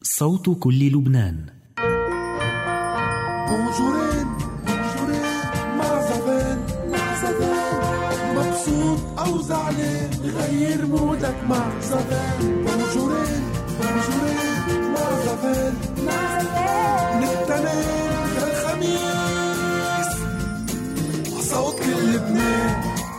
صوت كل لبنان. بونجورين مع زفان مبسوط أو زعلان غير مودك مع زفان. بونجورين مع زفان من التنين للخميس صوت كل لبنان.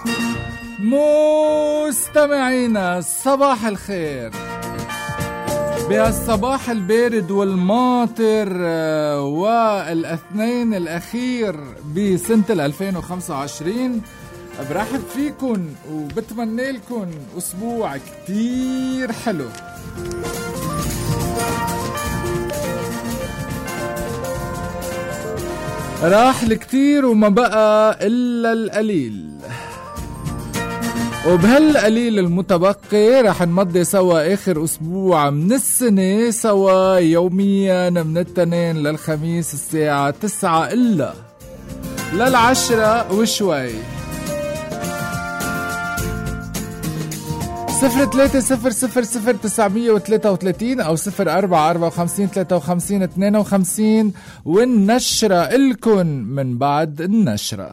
مستمعينا صباح الخير بهالصباح البارد والماطر والاثنين الأخير بسنة 2025. برحب فيكن وبتمنى لكم أسبوع كتير حلو. راح الكتير وما بقى إلا القليل، وبهالقليل المتبقي رح نمضي سوا آخر أسبوع من السنة سوا يوميا من التنين للخميس الساعة 9 إلا لل10 وشوي. 03000933 أو 0454535252 والنشرة إلكن من بعد النشرة.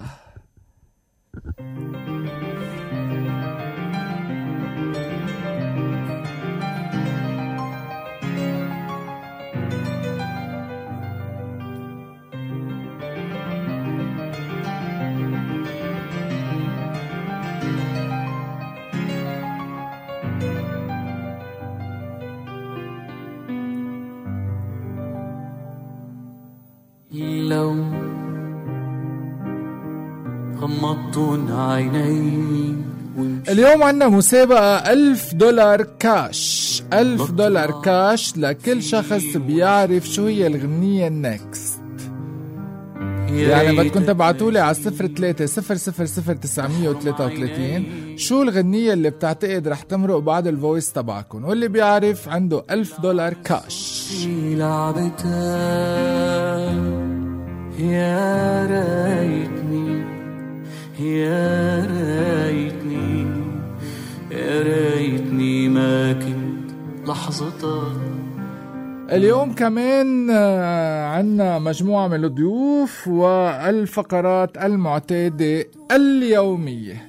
لو غمضتن عيني اليوم عنا مسابقة $1000 كاش. $1000 كاش لكل شخص بيعرف شو هي الغنية النكست. يعني بدكم تبعتولي على 03000933 شو الغنية اللي بتعتقد رح تمرق بعد الفويس تبعكم، واللي بيعرف عنده $1000 كاش. يا ريتني يا ريتني يا ريتني ما كنت لحظتها. اليوم كمان عنا مجموعة من الضيوف والفقرات المعتادة اليومية.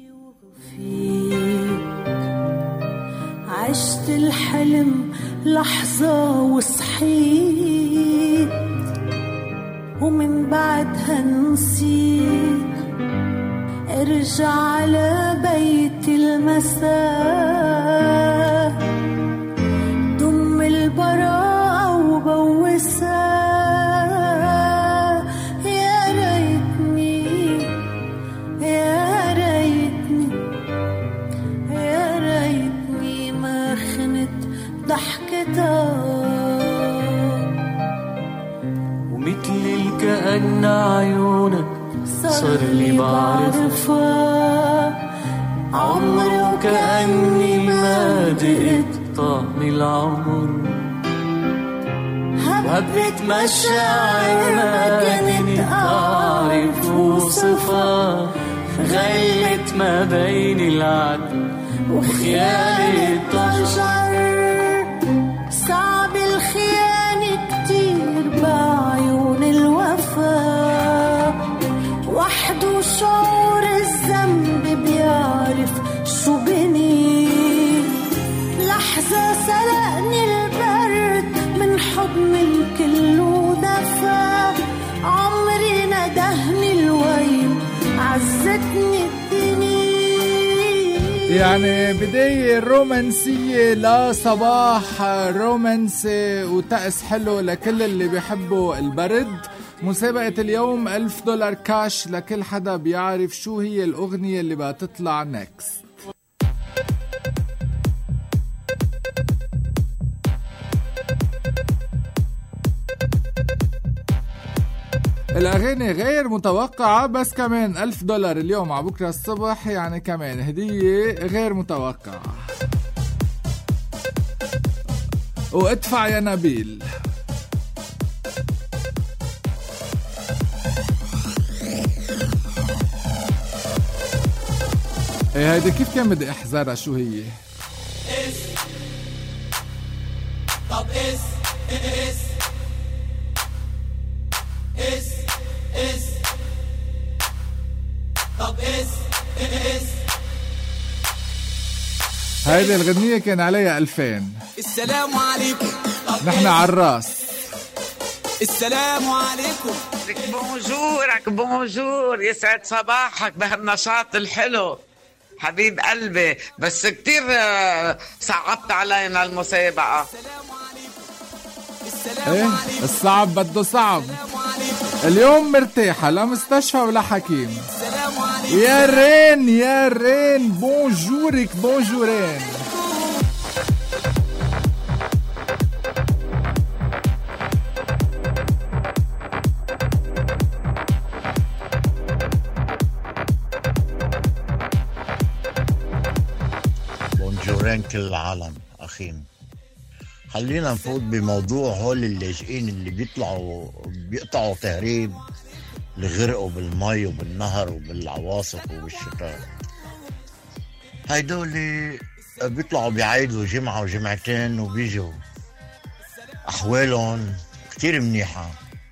عشت الحلم لحظة وصحيت ومن بعدها نسيت ارجع على بيت المساء ضم البراءة وبوسها. يا ريتني يا ريتني يا ريتني ما خنت ضحكتها مثل كأن عيونك صار لي بعرفها عمري وكأني ما دقت طعم العمر. هبت مشاعر ما كنت أعرف وصفها غلت ما بين العدل وخيال الضجر. صعب الخيانة كتير بعيون الوفا وحده شعور الذنب بيعرف شو بني. لحظة سرقني البرد من حضن الكل ودفا عمري ندهني الويل عزتني الدنيا. يعني بداية رومانسية لصباح رومانسي وتأس حلو لكل اللي بيحبوا البرد. مسابقة اليوم $1000 كاش لكل حدا بيعرف شو هي الأغنية اللي بتطلع نكست. الأغاني غير متوقعة بس كمان $1000 اليوم على بكرة الصبح، يعني كمان هدية غير متوقعة. وادفع يا نبيل. ايه هيدي كيف كان بدي احذرها؟ شو هي؟ طب هيدي الغنية كان عليها 2000. السلام عليكم. نحن على الراس. السلام عليكم. بونجورك بونجور، يسعد صباحك بهالنشاط الحلو حبيب قلبي. بس كتير صعبت علينا المسابقة. ايه الصعب بده صعب. اليوم مرتاحة لا مستشفى ولا حكيم. يا رين يا رين بونجورك بونجورين. بونجورين كل العالم أخين. خلينا نفوت بموضوع هول اللاجئين اللي بيقطعوا تهريب، اللي غرقوا بالمي وبالنهر وبالعواصف وبالشتاء. هيدول بيطلعوا بيعيدوا جمعة وجمعتين وبيجوا أحوالهم كتير منيحة.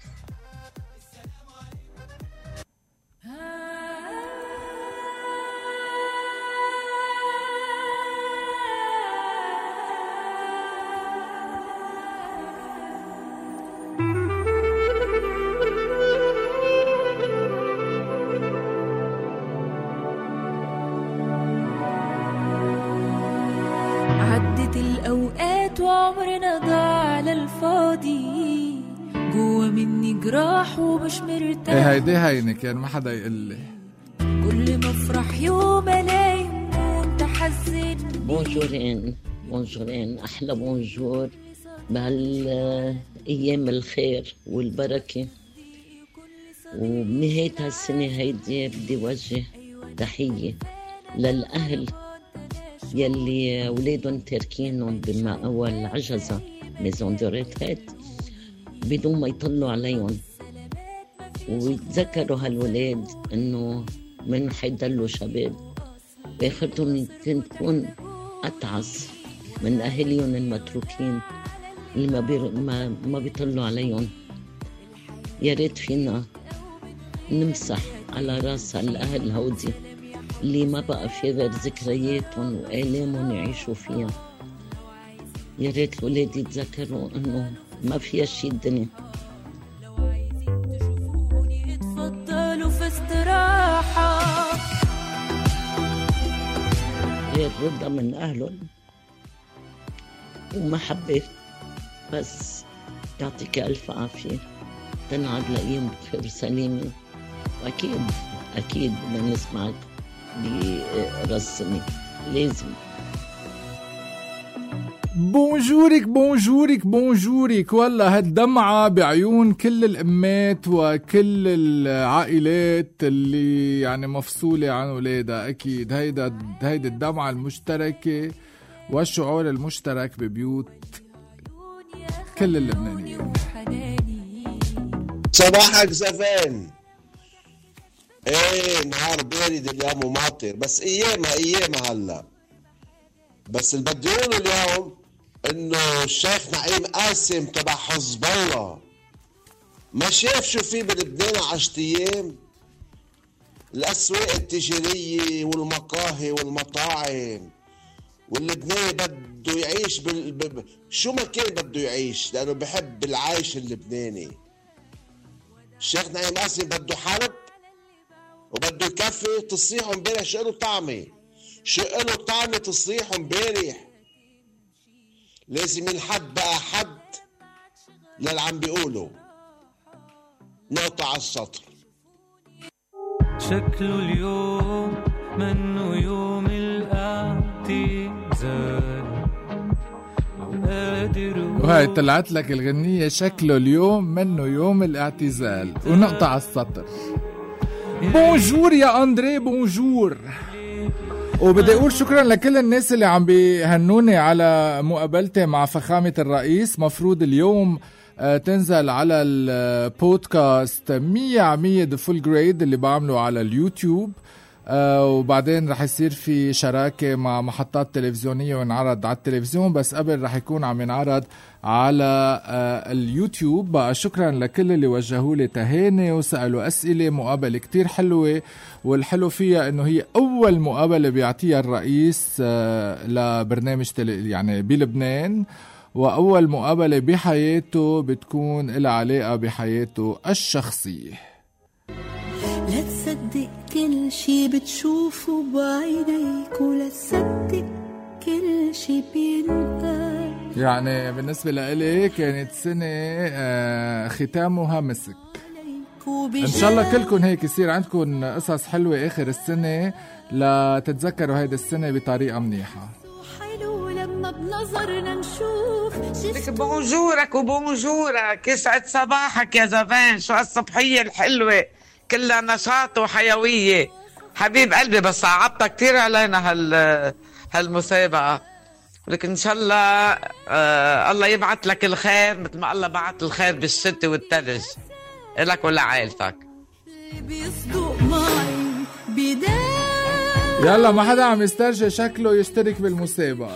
عدت الأوقات وعمرنا ضاع على الفاضي، جوا مني جراح ومش مرتاح. ايه هيدي هينك يعني ما حدا يقول لي. كل ما افرح يوم الاقي وانت حزن. بونجورين بونجورين، احلى بونجور بهالايام الخير والبركه. وبنهاية هالسنه هيدي بدي وجه تحيه للاهل يلي ولادهم تاركينهم بمأوى العجزة ميزون دو ريتريت بدون ما يطلوا عليهم، ويتذكروا هالولاد انه من حيضلوا شباب باخرتهم تكون اتعس من اهاليهم المتروكين اللي ما بيطلوا عليهم. يا ريت فينا نمسح على راس الاهل هودي اللي ما بقى في غير ذكرياتهم وآلامهم يعيشوا فيها. يا ريت الولاد يتذكروا انه ما فيها شي الدنيا. لو عايزين تشوفوني اتفضلوا في استراحة. غير رضا من اهلهم ومحبة. بس يعطيك الف عافية، تنعد لايام بخير سليمة. واكيد اكيد بدنا نسمعك برسمي لازم. بونجورك بونجورك بونجورك. والله هالدمعة بعيون كل الأمات وكل العائلات اللي يعني مفصولة عن ولادها. أكيد هيدي الدمعة المشتركة والشعور المشترك ببيوت كل اللبنانيين. صباحك زفان. ايه نهار بارد اليوم وماطر، بس ايامها هلا. بس اللي بدي اقوله اليوم انه الشيخ نعيم قاسم تبع حزب الله ما شاف شو في بلبنان 10 ايام. الاسواق التجاريه والمقاهي والمطاعم، واللبناني بده يعيش شو ما كان بده يعيش لانه بحب العيش اللبناني. الشيخ نعيم قاسم بده حرب وبده يكفي تصريح امبارح. شو له طعمه تصريح امبارح. لازم ينحد بقى حد للي عم بيقولوا. نقطة على السطر. شكله اليوم منه يوم الاعتزال، وهي طلعت لك الغنية شكله اليوم منه يوم الاعتزال ونقطة على السطر. بونجور يا أندري بونجور. وبدي أقول شكرا لكل الناس اللي عم بيهنوني على مقابلتي مع فخامة الرئيس. مفروض اليوم تنزل على البودكاست 100% The Full Grade اللي بعمله على اليوتيوب، وبعدين رح يصير في شراكة مع محطات تلفزيونية وينعرض على التلفزيون، بس قبل رح يكون عم ينعرض على اليوتيوب. بقى شكرا لكل اللي وجهوا لي تهاني وسألوا أسئلة. مقابلة كتير حلوة، والحلو فيها انه هي اول مقابلة بيعطيها الرئيس لبرنامج يعني بلبنان، واول مقابلة بحياته بتكون لها علاقة بحياته الشخصية. لا تصدق كل شي بتشوفه بعينيك، ولا تصدق كل شي بينقال. يعني بالنسبة لإلي كانت سنة ختامها مسك. إن شاء الله كلكم هيك يصير عندكم قصص حلوة آخر السنة لتتذكروا هيدا السنة بطريقة منيحة. حلو لما بنظرنا نشوف. بونجورك وبونجورك، يسعد صباحك يا زفان. شو هالصبحية الحلوة كلها نشاط وحيوية حبيب قلبي. بس صعبتها كتير علينا هالمسابقة، لكن إن شاء الله الله يبعث لك الخير مثل ما الله بعث الخير بالشتاء والثلج إلك ولا عائلتك. يلا ما حدا عم يسترجي شكله يشترك بالمسابقة.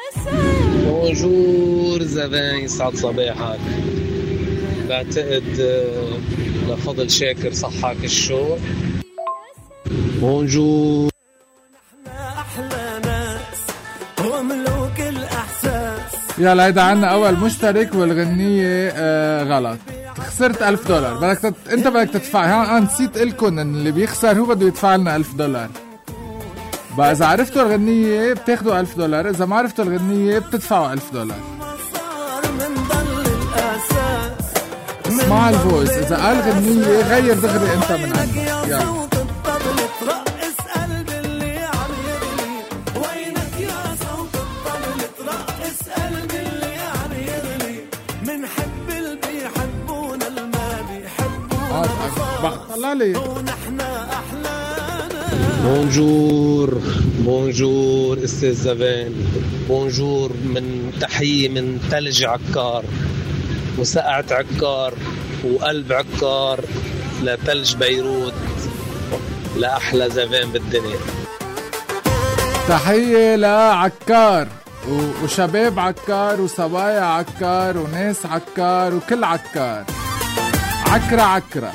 بونجور زفان، يسعد صباحك. بعتقد لفضل شاكر صحاك الشو. بونجور. أحلى ناس وملوك الأحساس. يلا هيدا عنا أول مشترك، والغنية غلط. خسرت $1000. انت بدك تدفع. نسيت لكم ان اللي بيخسر هو بده يدفع لنا $1000. بقى اذا عرفتوا الغنية بتاخدوا $1000، اذا ما عرفتوا الغنية بتدفعوا $1000. اسمع الفويس، اذا قال غنية غير دغري انت من عندك. يلا طلع لي. بونجور استاذ زفان. بونجور من تحية من ثلج عكار وسقعة عكار وقلب عكار لثلج بيروت، لأحلى زفان بالدنيا. تحية لعكار وشباب عكار وصبايا عكار وناس عكار وكل عكار. عكرة.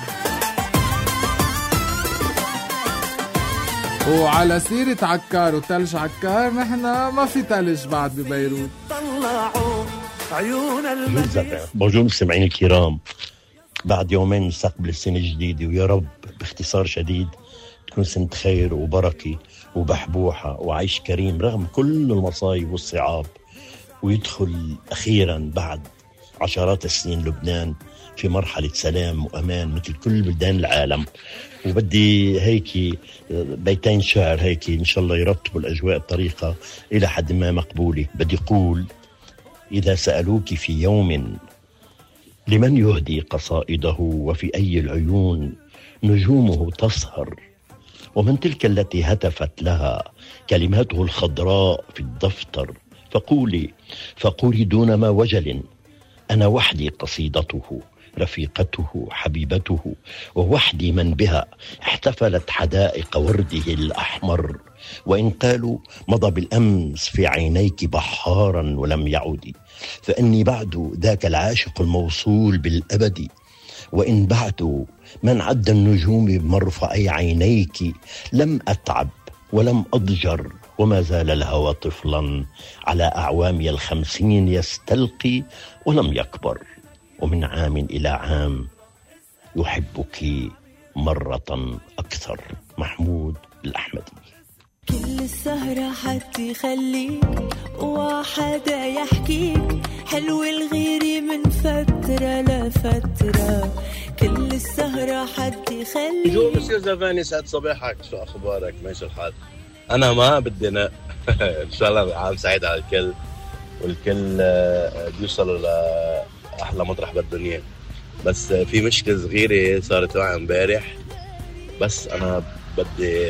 وعلى سيرة عكار وتلج عكار، نحنا ما في تلج بعد ببيروت. طلعوا عيون بونجور مستمعين الكرام، بعد يومين نستقبل السنة الجديدة، ويا رب باختصار شديد تكون سنة خير وبركة وبحبوحة وعيش كريم رغم كل المصايب والصعاب، ويدخل أخيرا بعد عشرات السنين لبنان في مرحلة سلام وأمان مثل كل بلدان العالم. وبدي هيك بيتين شعر هيك إن شاء الله يرتبوا الأجواء بطريقة إلى حد ما مقبولة. بدي أقول: إذا سألوك في يوم لمن يهدي قصائده، وفي أي العيون نجومه تسهر، ومن تلك التي هتفت لها كلماته الخضراء في الدفتر، فقولي دون ما وجل: أنا وحدي قصيدته، رفيقته، حبيبته، ووحدي من بها احتفلت حدائق ورده الأحمر. وإن قالوا مضى بالأمس في عينيك بحارا ولم يعد، فإني بعد ذاك العاشق الموصول بالأبد. وإن بعد من عد النجوم بمرفأي عينيك، لم أتعب ولم أضجر، وما زال الهوى طفلا على أعوامي 50 يستلقي ولم يكبر، ومن عام إلى عام يحبك مرة أكثر. محمود الأحمدي. كل السهرة حتى خليك وحدا يحكيك حلو الغيري من فترة لفترة. كل السهرة حتى خليك. جو مسير زفان، يسعد صباحك. شو أخبارك؟ ماشي الحال؟ أنا ما بدي إن شاء الله عام سعيد على الكل، والكل بيوصلوا لأحلى مطرح بالدنيا. بس في مشكلة صغيرة صارت معي امبارح، بس أنا بدي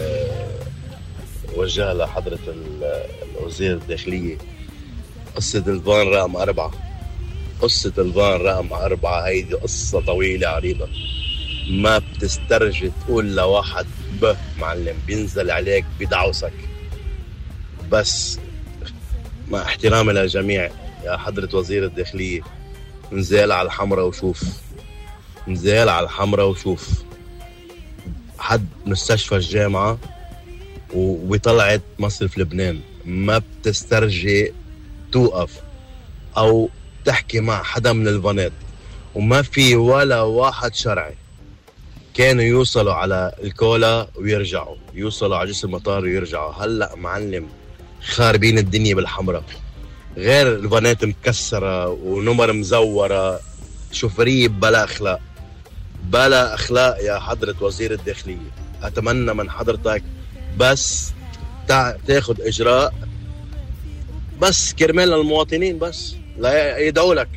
وجهها لحضرة الوزير الداخلية. قصة الفان رقم 4، قصة الفان رقم 4 هيدي قصة طويلة عريضة، ما بتسترجي تقول لواحد معلم بينزل عليك بدعوسك. بس مع احترامي للجميع، يا حضرة وزير الداخلية، نزال على الحمرة وشوف، نزال على الحمرة وشوف حد مستشفى الجامعة وطلعت مصرف لبنان ما بتسترجي توقف أو تحكي مع حدا من البنات، وما في ولا واحد شرعي. كانوا يوصلوا على الكولا ويرجعوا، يوصلوا على جسر المطار ويرجعوا. هلأ معلم خاربين الدنيا بالحمرة، غير البنات مكسرة ونمر مزورة، شوفرية بلا أخلاق، بلا أخلاق. يا حضرة وزير الداخلية، أتمنى من حضرتك بس تاخد إجراء بس كرمال المواطنين، بس لا يدعوا لك.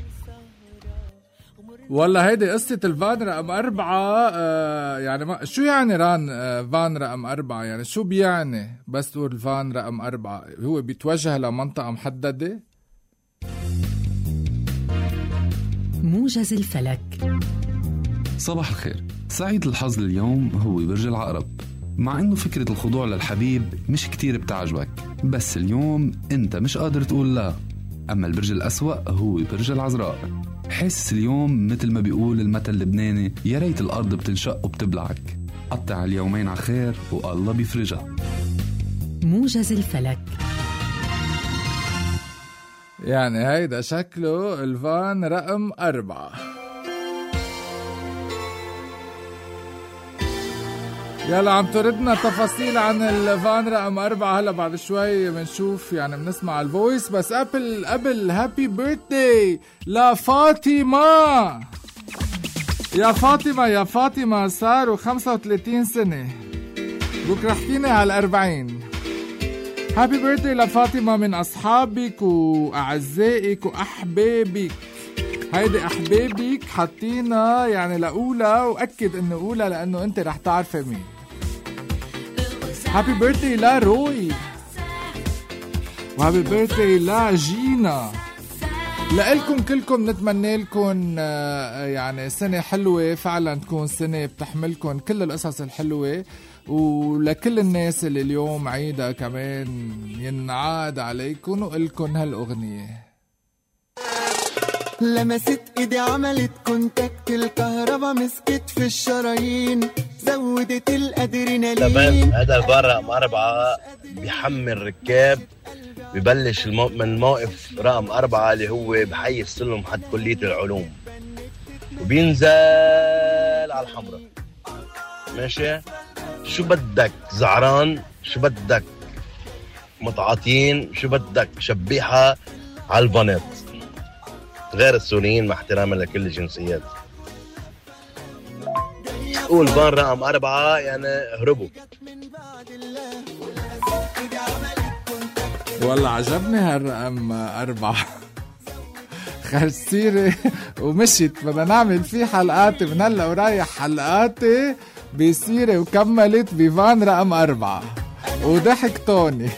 والله هيدي قصة الفان رقم 4. يعني ما شو يعني ران فان رقم 4؟ يعني شو بيعني بس تقول الفان رقم 4؟ هو بيتوجه لمنطقة محددة؟ موجز الفلك. صباح الخير. سعيد الحظ اليوم هو برج العقرب، مع انه فكرة الخضوع للحبيب مش كتير بتعجبك، بس اليوم انت مش قادر تقول لا. اما البرج الأسوأ هو برج العذراء، حس اليوم مثل ما بيقول المثل اللبناني، يا ريت الارض بتنشق وبتبلعك. قطع اليومين على خير والله بيفرجها. موجز الفلك. يعني هيدا شكله الفان رقم 4. يلا عم تردنا تفاصيل عن الفان رقم 4 هلا بعد شوي بنشوف، يعني بنسمع الفويس. بس قبل هابي بيرثدي لفاطمة. يا فاطمة صاروا 35 سنة، بكره احكينا على 40. هابي بيرثدي لفاطمة من أصحابك وأعزائك وأحبابك. هيدي أحبابك حاطينا يعني لأولى، وأكد إنه أولى لأنه أنت رح تعرفي مين. هابي بيرثدي لروي، وهابي بيرثدي لجينا. لإلكم كلكم نتمنى لكم يعني سنة حلوة فعلا، تكون سنة بتحملكم كل القصص الحلوة. ولكل الناس اللي اليوم عيدة كمان ينعاد عليكم وإلكم هالأغنية. لمست ايدي عملت كونتاكت، الكهرباء مسكت في الشرايين، زودت الادرينالين. تمام. هذا الفان رقم 4 بيحمل ركاب، ببلش من الموقف رقم 4 اللي هو بحي السلم حد كلية العلوم، وبينزل على الحمراء. ماشي، شو بدك زعران، شو بدك متعاطين، شو بدك شبيحة على البنات، غير السوريين مع احترامي لكل الجنسيات. قول فان رقم 4 يعني هربوا. والله عجبني هالرقم 4. خرج سيرة ومشيت. بدنا نعمل فيه حلقاتي من هلا ورايح، حلقاتي بسيرة وكملت بفان رقم 4 وضحك توني.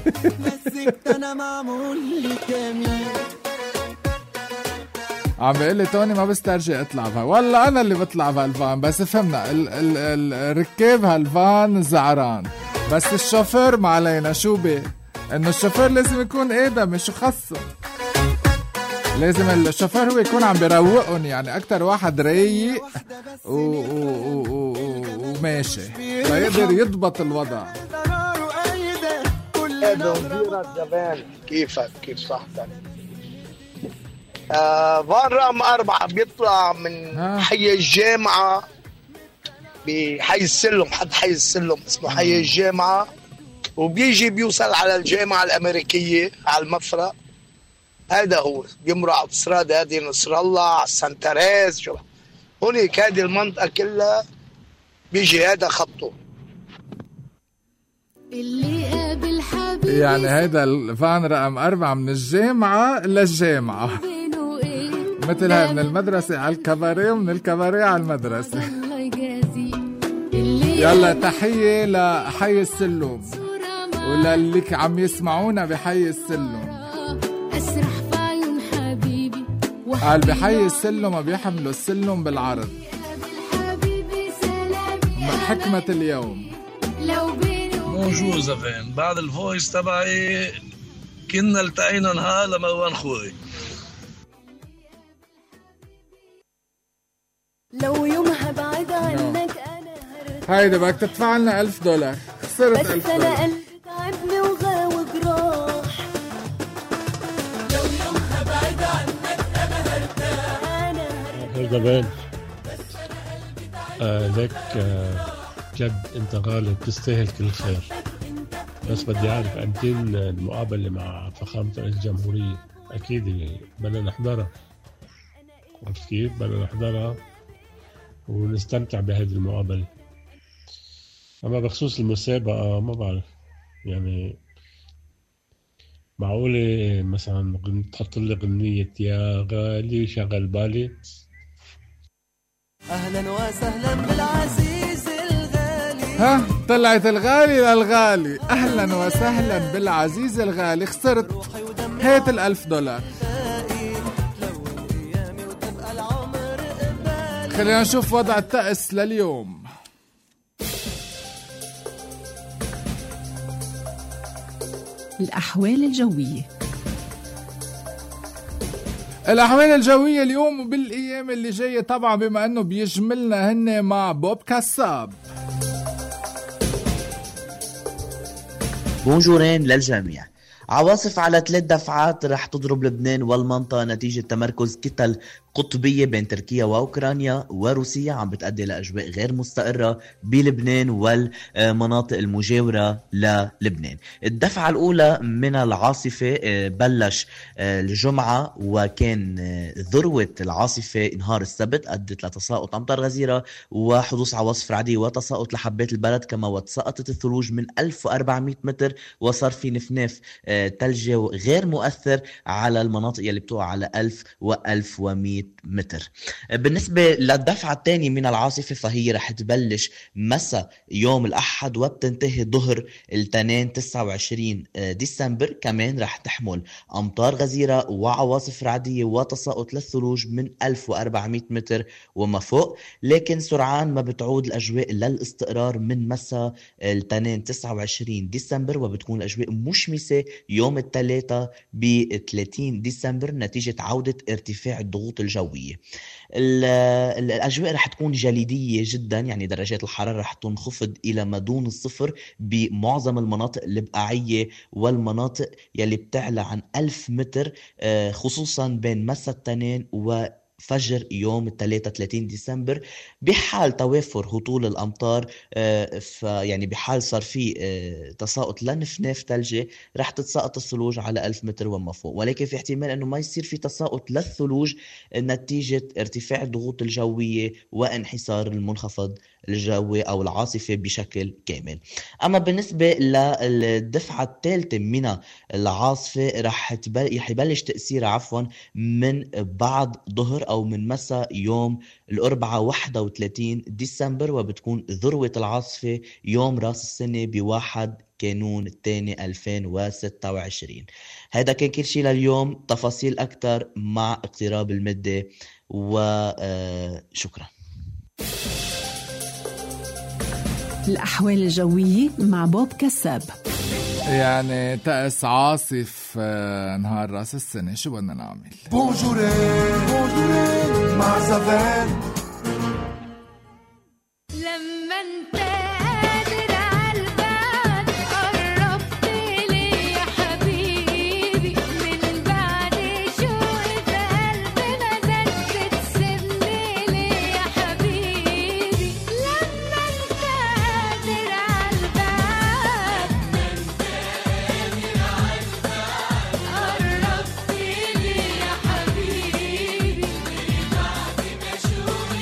عم بيقول لي توني ما بسترجع اطلع بها. والله انا اللي بطلع بهالفان، بس فهمنا الركاب هالفان زعران، بس الشوفير ما علينا. شو بيه انه الشوفير لازم يكون ادم، شو خصه؟ لازم الشوفير هو يكون عم بيروقن، يعني اكتر واحد رايق وماشي فيقدر يضبط الوضع. كيفك؟ كيف صحتك؟ فان رقم 4 بيطلع من حي الجامعة بحي السلم، حد حي السلم اسمه حي الجامعة، وبيجي بيوصل على الجامعة الأمريكية على المفرق. هذا هو بيمرق على الصراد، هذه نصر الله على سانتاريز، شو هونيك هذه المنطقة كلها بيجي هذا خطه. يعني هيدا الفان رقم 4 من الجامعة للجامعة، مثل هاي من المدرسة على الكباريه ومن الكباريه على المدرسة. يلا تحية لحي السلم وللي عم يسمعونا بحي السلم. قال بحي السلم بيحملوا السلم بالعرض. حكمة اليوم. بونجور زفين، بعد الفويس تبعي كنا التقينا نهار لمروان خوري. لو يومها بعد عنك هيدا بدك تدفع لنا $1000. خسرت $1000. بس انا قلبي تعبني وغاوي جراح. لو يومها بعد عنك انا هرتاح. زمان لك جد انت غالي بتستاهل كل خير، بس بدي اعرف امتين المقابله مع فخامه رئيس الجمهوريه. اكيد بدنا نحضرها، عرفت كيف؟ بدنا نحضرها ونستمتع بهذه المقابله. اما بخصوص المسابقه ما بعرف، يعني معقوله مثلا تحط لي غنيه يا غالي شغل بالي؟ اهلا وسهلا بالعزيز الغالي. ها طلعت الغالي للغالي. اهلا وسهلا بالعزيز الغالي. خسرت هات $1000. خلينا نشوف وضع الطقس لليوم. الأحوال الجوية. الأحوال الجوية اليوم وبالأيام اللي جاية طبعا بما أنه بيجملنا هن مع بوب كساب. بونجورين للجميع. عواصف على 3 دفعات رح تضرب لبنان والمنطقة نتيجة تمركز كتل قطبية بين تركيا وأوكرانيا وروسيا عم بتأدي لأجواء غير مستقرة بلبنان والمناطق المجاورة للبنان. الدفعة الأولى من العاصفة بلش الجمعة، وكان ذروة العاصفة نهار السبت أدت لتساقط أمطار غزيرة وحدوث عواصف رعدية وتساقط لحبات البلد، كما وتساقطت الثلوج من 1400 متر، وصار في نفناف ثلجي غير مؤثر على المناطق يلي بتوقع على 1000 و1100 متر. بالنسبة للدفعة الثانية من العاصفة فهي رح تبلش مساء يوم الأحد وبتنتهي ظهر الاثنين 29 ديسمبر. كمان رح تحمل أمطار غزيرة وعواصف رعدية وتساقط للثلوج من 1400 متر وما فوق، لكن سرعان ما بتعود الأجواء للاستقرار من مساء الاثنين 29 ديسمبر، وبتكون الأجواء مشمسة يوم الثلاثاء ب 30 ديسمبر نتيجة عودة ارتفاع الضغوط الجوية. الأجواء رح تكون جليدية جدا، يعني درجات الحرارة رح تنخفض إلى ما دون الصفر بمعظم المناطق البقاعية والمناطق يلي بتعلى عن 1000 متر، خصوصا بين مساء الاثنين وفجر يوم الثلاثاء 30 ديسمبر. بحال توافر هطول الأمطار يعني بحال صار في تساقط لنفناف ثلجي رح تتساقط الثلوج على 1000 متر وما فوق، ولكن في احتمال أنه ما يصير في تساقط للثلوج نتيجة ارتفاع الضغوط الجوية وانحسار المنخفض الجوي أو العاصفة بشكل كامل. أما بالنسبة للدفعة الثالثة من العاصفة رح يبلش تأثير من بعد ظهر أو من مساء يوم الأربعاء 31 ديسمبر، وبتكون ذروة العاصفة يوم راس السنة ب1 كانون الثاني 2026. هذا كان كل شيء لليوم. تفاصيل أكثر مع اقتراب المدة، وشكرا. الأحوال الجوية مع بوب كساب. يعني طقس عاصف نهار راس السنة، شو بدنا نعمل؟ بونجورين مع زفان. لما انت قادر عالبعد قربت لي يا حبيبي، من بعد شوقي في قلبي ما زلت تسيبني لي يا حبيبي. لما انت قادر عالبعد قربت لي يا حبيبي، من بعد ما شوقي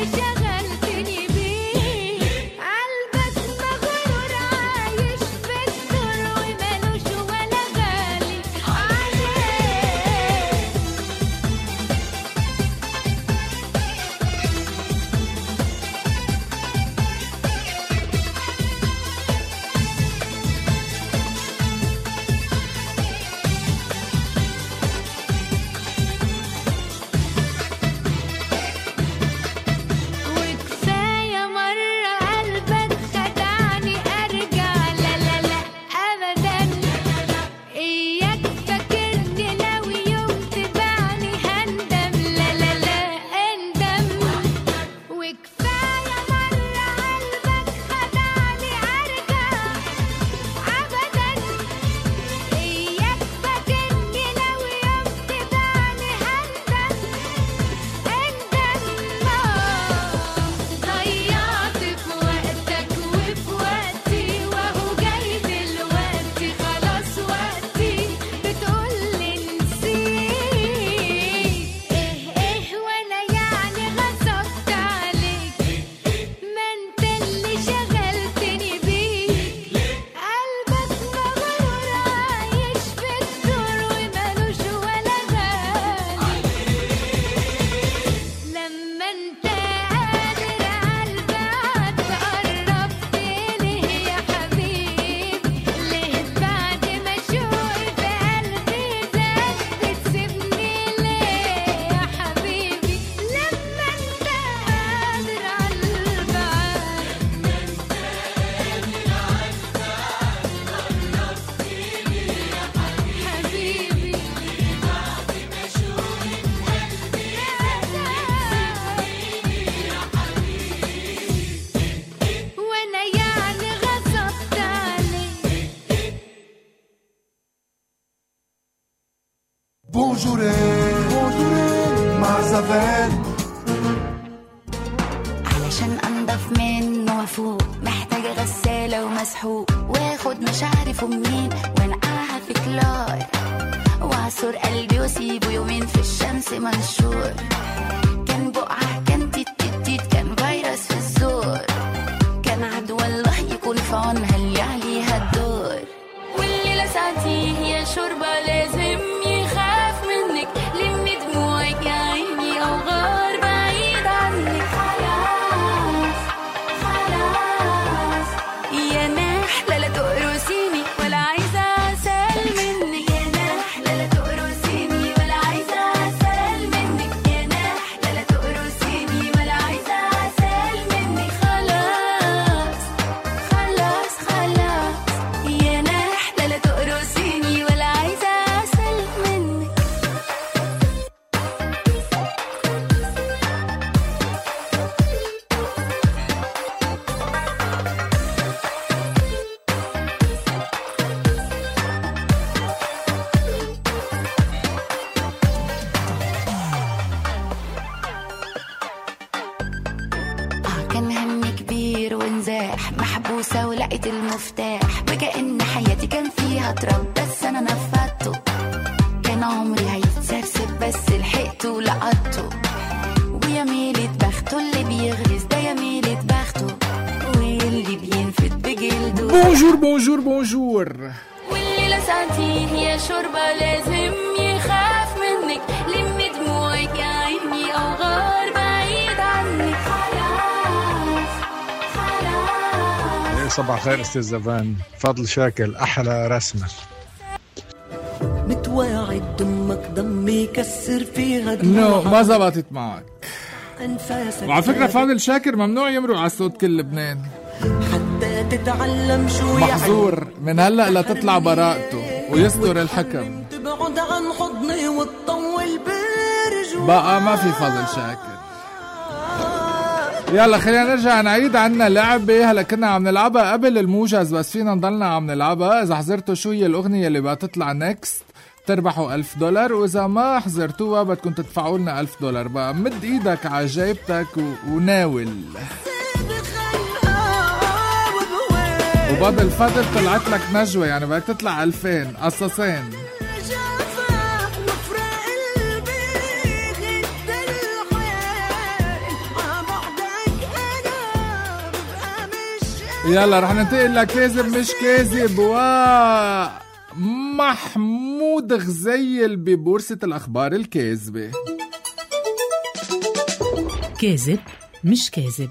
شغلتني بيه قلبك مغرور عايش في الدور ومالوش ولا غالي عليه وكفاية مرة قلبك خدعني أرجع لا لا لا أبدا إياك فاكرني لو يوم تبعني هندم لا لا لا اندم وكفاية مرة قلبك خدعني أرجع أبدا إياك فاكرني لو يوم تبعني هندم ضيعت في وقتك وفي وقتي وهو جاي دلوقتي خلاص وقتي بتقولي نسيت ايه وانا يعني غصبت عليك ما انت اللي شغلتني بيك قلبك مغرور عايش في الدور ومالوش ولا غالي لما انت قادر عالبعد قربت ليه يا حبيبي ليه بعد ما شوقي في قلبي زاد بتسيبني ليه يا حبيبي لما انت قادر وانا يعني غصبت عليك بونجورين مع زفان علشان انضف منه وافوق محتاجة غسالة ومسحوق واخد مشاعري منين وانقعها في كلار واعصر قلبي واسيبه يومين في الشمس منشور كان بقعة كان تيت كان فيروس في الزور كان عدوى الله يكون في عونها اللي عليها الدور والليلة ساعتي هي شوربة لازم يخاف منك لمي دموعك يا عيني او غار بعيد عنك خلاص خلاص يا نحلة لا تقرصيني ولا عايزة عسل منك يا نحلة لا تقرصيني ولا عايزة عسل منك يا نحلة لا تقرصيني ولا عايزة عسل منك خلاص خلاص خلاص يا نحلة لا تقرصيني ولا عايزة عسل منك كان همي كبير ونزاح محبوسة ولقيت المفتاح وكأن حياتي كان فيها تراب بس أنا نفذته كان عمري هيتسرسب بس لحقته ولقطته ويا ميلة بخته اللي بيغرز ده يا ميلة بخته واللي بينفد بجلده بونجور والليلة ساعتي هي شوربة لازم يخاف منك لمي دموعك يا عيني أو غار بعيد عنك خلاص خلاص صباح الخير استاذ زفان. فضل شاكل احلى رسمه. متواعد دمك ضم يكسر فيها نو ما زبطت معك. أنفاسك وعلى فكرة فاضل شاكر ممنوع يمرق على صوت كل لبنان، حتى تتعلم شو محظور من هلأ لا تطلع براءته ويستر الحكم. تبعد عن حضني وتطول برجوع بقى ما في فضل شاكر. يلا خلينا نرجع نعيد عنا لعبة هلا كنا عم نلعبها قبل الموجز بس فينا نضلنا عم نلعبها. إذا حضرتوا شو هي الأغنية اللي بقى تطلع نكست تربحوا $1000، وإذا ما حضرتوها بدكم تدفعوا لنا $1000. بقى مد إيدك على جيبتك وناول. وبعد الفضل طلعت لك نجوى، يعني بدك تطلع 2000 قصصين. يلا رح ننتقل لكاذب مش كاذب محمود غزيل ببورصة الأخبار الكاذبة. كاذب مش كاذب.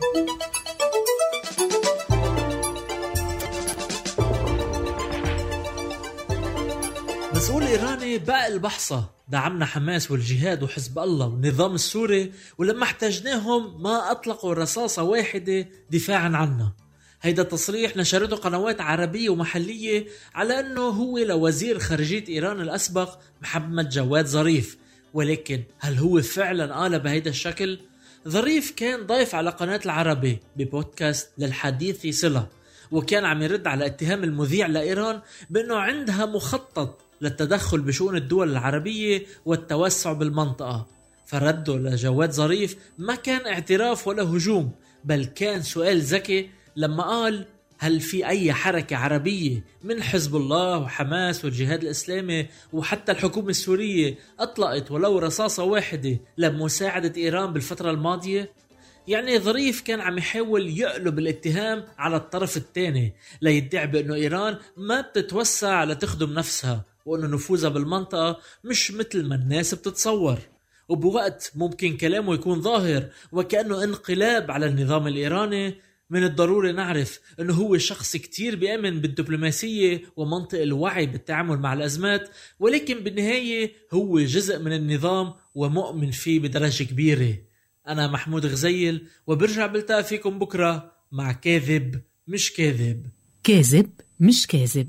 مسؤول إيراني باقي البحصة دعمنا حماس والجهاد وحزب الله والنظام السوري، ولما احتاجناهم ما أطلقوا رصاصة واحدة دفاعا عنا. هيدا تصريح نشرته قنوات عربية ومحلية على أنه هو لوزير خارجية إيران الأسبق محمد جواد ظريف، ولكن هل هو فعلا قال بهيدا الشكل؟ ظريف كان ضيف على قناة العربي ببودكاست للحديث صلة، وكان عم يرد على اتهام المذيع لإيران بأنه عندها مخطط للتدخل بشؤون الدول العربية والتوسع بالمنطقة. فرده لجواد ظريف ما كان اعتراف ولا هجوم، بل كان سؤال ذكي لما قال: هل في أي حركة عربية من حزب الله وحماس والجهاد الإسلامي وحتى الحكومة السورية أطلقت ولو رصاصة واحدة لمساعدة إيران بالفترة الماضية؟ يعني ظريف كان عم يحاول يقلب الاتهام على الطرف الثاني ليدعي بأنه إيران ما بتتوسع لتخدم نفسها، وأنه نفوذها بالمنطقة مش مثل ما الناس بتتصور. وبوقت ممكن كلامه يكون ظاهر وكأنه انقلاب على النظام الإيراني، من الضروري نعرف أنه هو شخص كتير بيأمن بالدبلوماسية ومنطق الوعي بالتعامل مع الأزمات، ولكن بالنهاية هو جزء من النظام ومؤمن فيه بدرجة كبيرة. أنا محمود غزيل، وبرجع بلتقى فيكم بكرة مع كاذب مش كاذب. كاذب مش كاذب.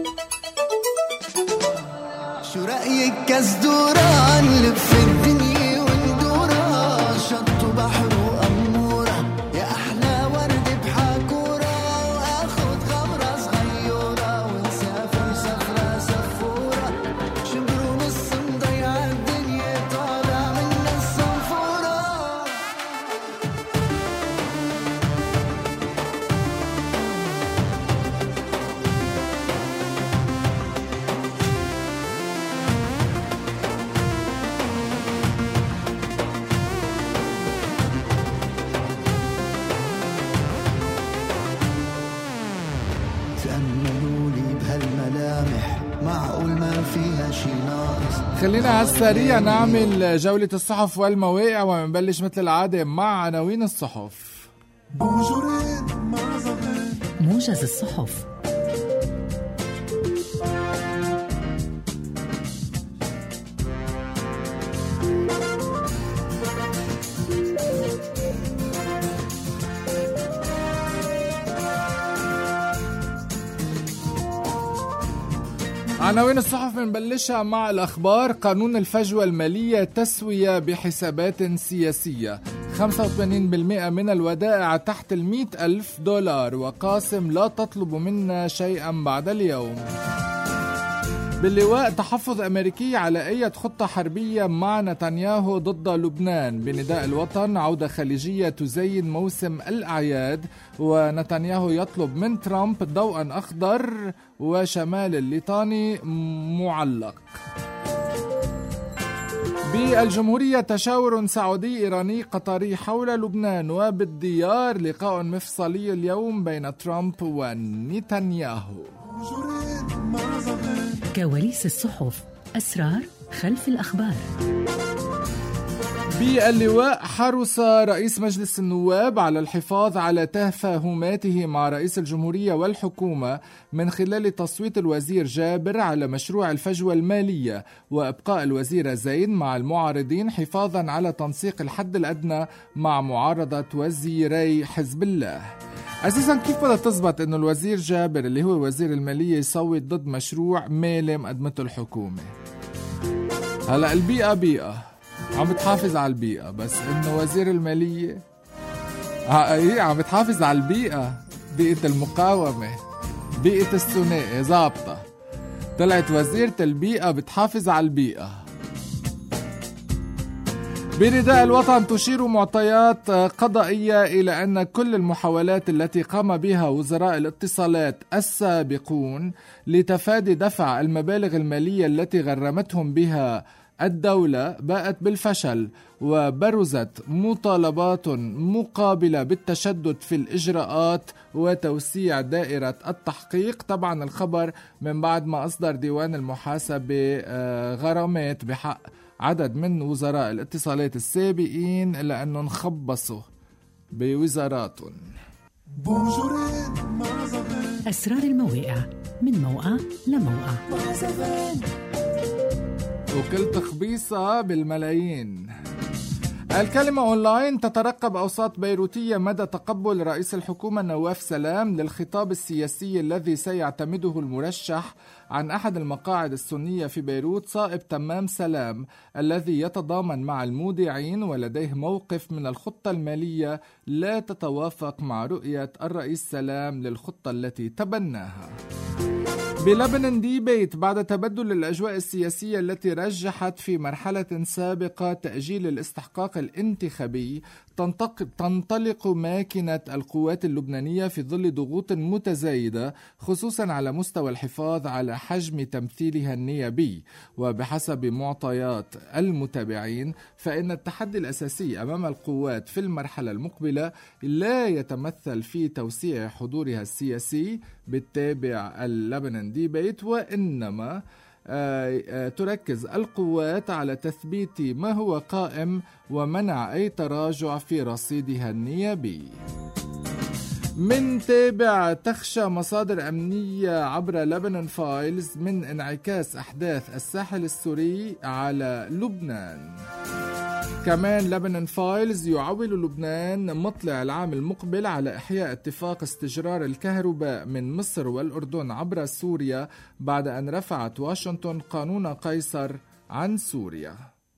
شو رأيك كزدوران لف الدنيا وندورة، شط وبحر وأمورة، يا أحلى ورد بحاكورة، وآخد غمرة صغيرة ونسافر سفرة سفورة، شمبر ونص مضيع الدنيا طالع من الصنفورة. خلينا على السريع نعمل جولة الصحف والمواقع، ونبلش مثل العادة مع عناوين الصحف. موجز الصحف. عناوين الصحف بنبلشها مع الأخبار. قانون الفجوة المالية تسوية بحسابات سياسية، 85% من الودائع تحت $100,000، وقاسم لا تطلب منا شيئا بعد اليوم. باللواء تحفظ أمريكي على أي خطة حربية مع نتنياهو ضد لبنان. بنداء الوطن عودة خليجية تزين موسم الأعياد، ونتنياهو يطلب من ترامب ضوءا أخضر، وشمال الليطاني معلق. بالجمهورية تشاور سعودي إيراني قطري حول لبنان، وبالديار لقاء مفصلي اليوم بين ترامب ونتنياهو. كواليس الصحف، أسرار خلف الأخبار. باللواء حرص رئيس مجلس النواب على الحفاظ على تفاهماته مع رئيس الجمهورية والحكومة من خلال تصويت الوزير جابر على مشروع الفجوة المالية، وإبقاء الوزير زين مع المعارضين حفاظا على تنسيق الحد الأدنى مع معارضة وزيري حزب الله. أساساً كيف بدها تزبط إنه الوزير جابر اللي هو وزير المالية يصوت ضد مشروع مالي مقدمته الحكومة؟ هلأ البيئة بيئة عم بتحافظ على البيئة، بس إنه وزير المالية عم بتحافظ على البيئة، بيئة المقاومة، بيئة الثنائي ظابطة. طلعت وزيرة البيئة بتحافظ على البيئة. بنداء الوطن تشير معطيات قضائية إلى أن كل المحاولات التي قام بها وزراء الاتصالات السابقون لتفادي دفع المبالغ المالية التي غرمتهم بها الدولة باءت بالفشل، وبرزت مطالبات مقابلة بالتشدد في الإجراءات وتوسيع دائرة التحقيق. طبعا الخبر من بعد ما أصدر ديوان المحاسبة غرامات بحق عدد من وزراء الاتصالات السابقين لأنه انخبصوا بوزاراتهم. أسرار المواقع من موقع لموقع، وكل تخبيصة بالملايين. الكلمة أونلاين تترقب أوساط بيروتية مدى تقبل رئيس الحكومة نواف سلام للخطاب السياسي الذي سيعتمده المرشح عن أحد المقاعد السنية في بيروت صائب تمام سلام، الذي يتضامن مع المودعين ولديه موقف من الخطة المالية لا تتوافق مع رؤية الرئيس سلام للخطة التي تبناها. بلبنان ديبيت بعد تبدل الأجواء السياسية التي رجحت في مرحلة سابقة تأجيل الاستحقاق الانتخابي، تنطلق ماكينة القوات اللبنانية في ظل ضغوط متزايدة خصوصا على مستوى الحفاظ على حجم تمثيلها النيابي. وبحسب معطيات المتابعين فإن التحدي الأساسي أمام القوات في المرحلة المقبلة لا يتمثل في توسيع حضورها السياسي بالتابع اللبنان ديبيت، وإنما تركز القوات على تثبيت ما هو قائم ومنع أي تراجع في رصيدها النيابي. من تابع تخشى مصادر أمنية عبر لبنان فايلز من انعكاس أحداث الساحل السوري على لبنان. كمان لبنان فايلز يعول لبنان مطلع العام المقبل على إحياء اتفاق استجرار الكهرباء من مصر والأردن عبر سوريا بعد أن رفعت واشنطن قانون قيصر عن سوريا.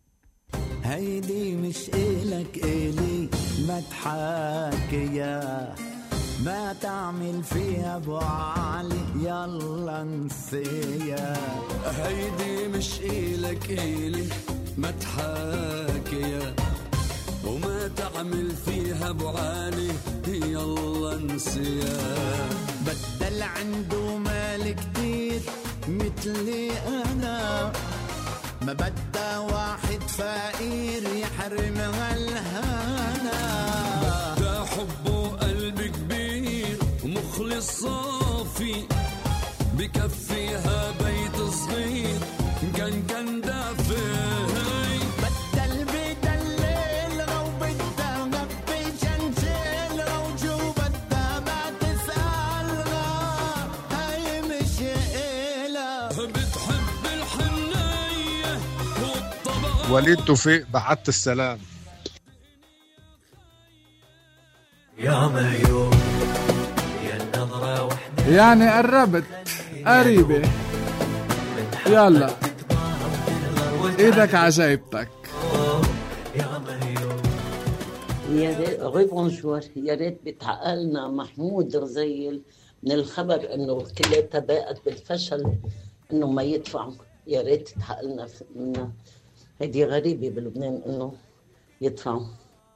هيدي مش إلك إلي ما تحاكي يا ما تعمل فيها ابو علي يلا نسيها. هيدي مش إلك إلي ما تحاكي وما تعمل فيها ابو علي يلا نسيها. بدل عنده مال كتير مثلي انا ما بدها واحد فقير يحرمها الهنا. بدها حب وقلب كبير ومخلص صافي بكفيها بيت صغير كان دافي. بدل بدلل لو بدها غبي جنجل لو جو بدها ما تسألها هاي مش إلا بتحب الحنية والطبع. وليد توفيق بعت السلام. يا مليون يا النظرة وحدة يعني قربت قريبة، يلا ايدك عجايبتك. يا ريت بونجور، يا ريت بيتعقلنا محمود رزيل من الخبر انه كليتها باءت بالفشل انه ما يدفعوا. يا ريت تتعقلنا منها، هيدي غريبة بلبنان انه يدفعوا.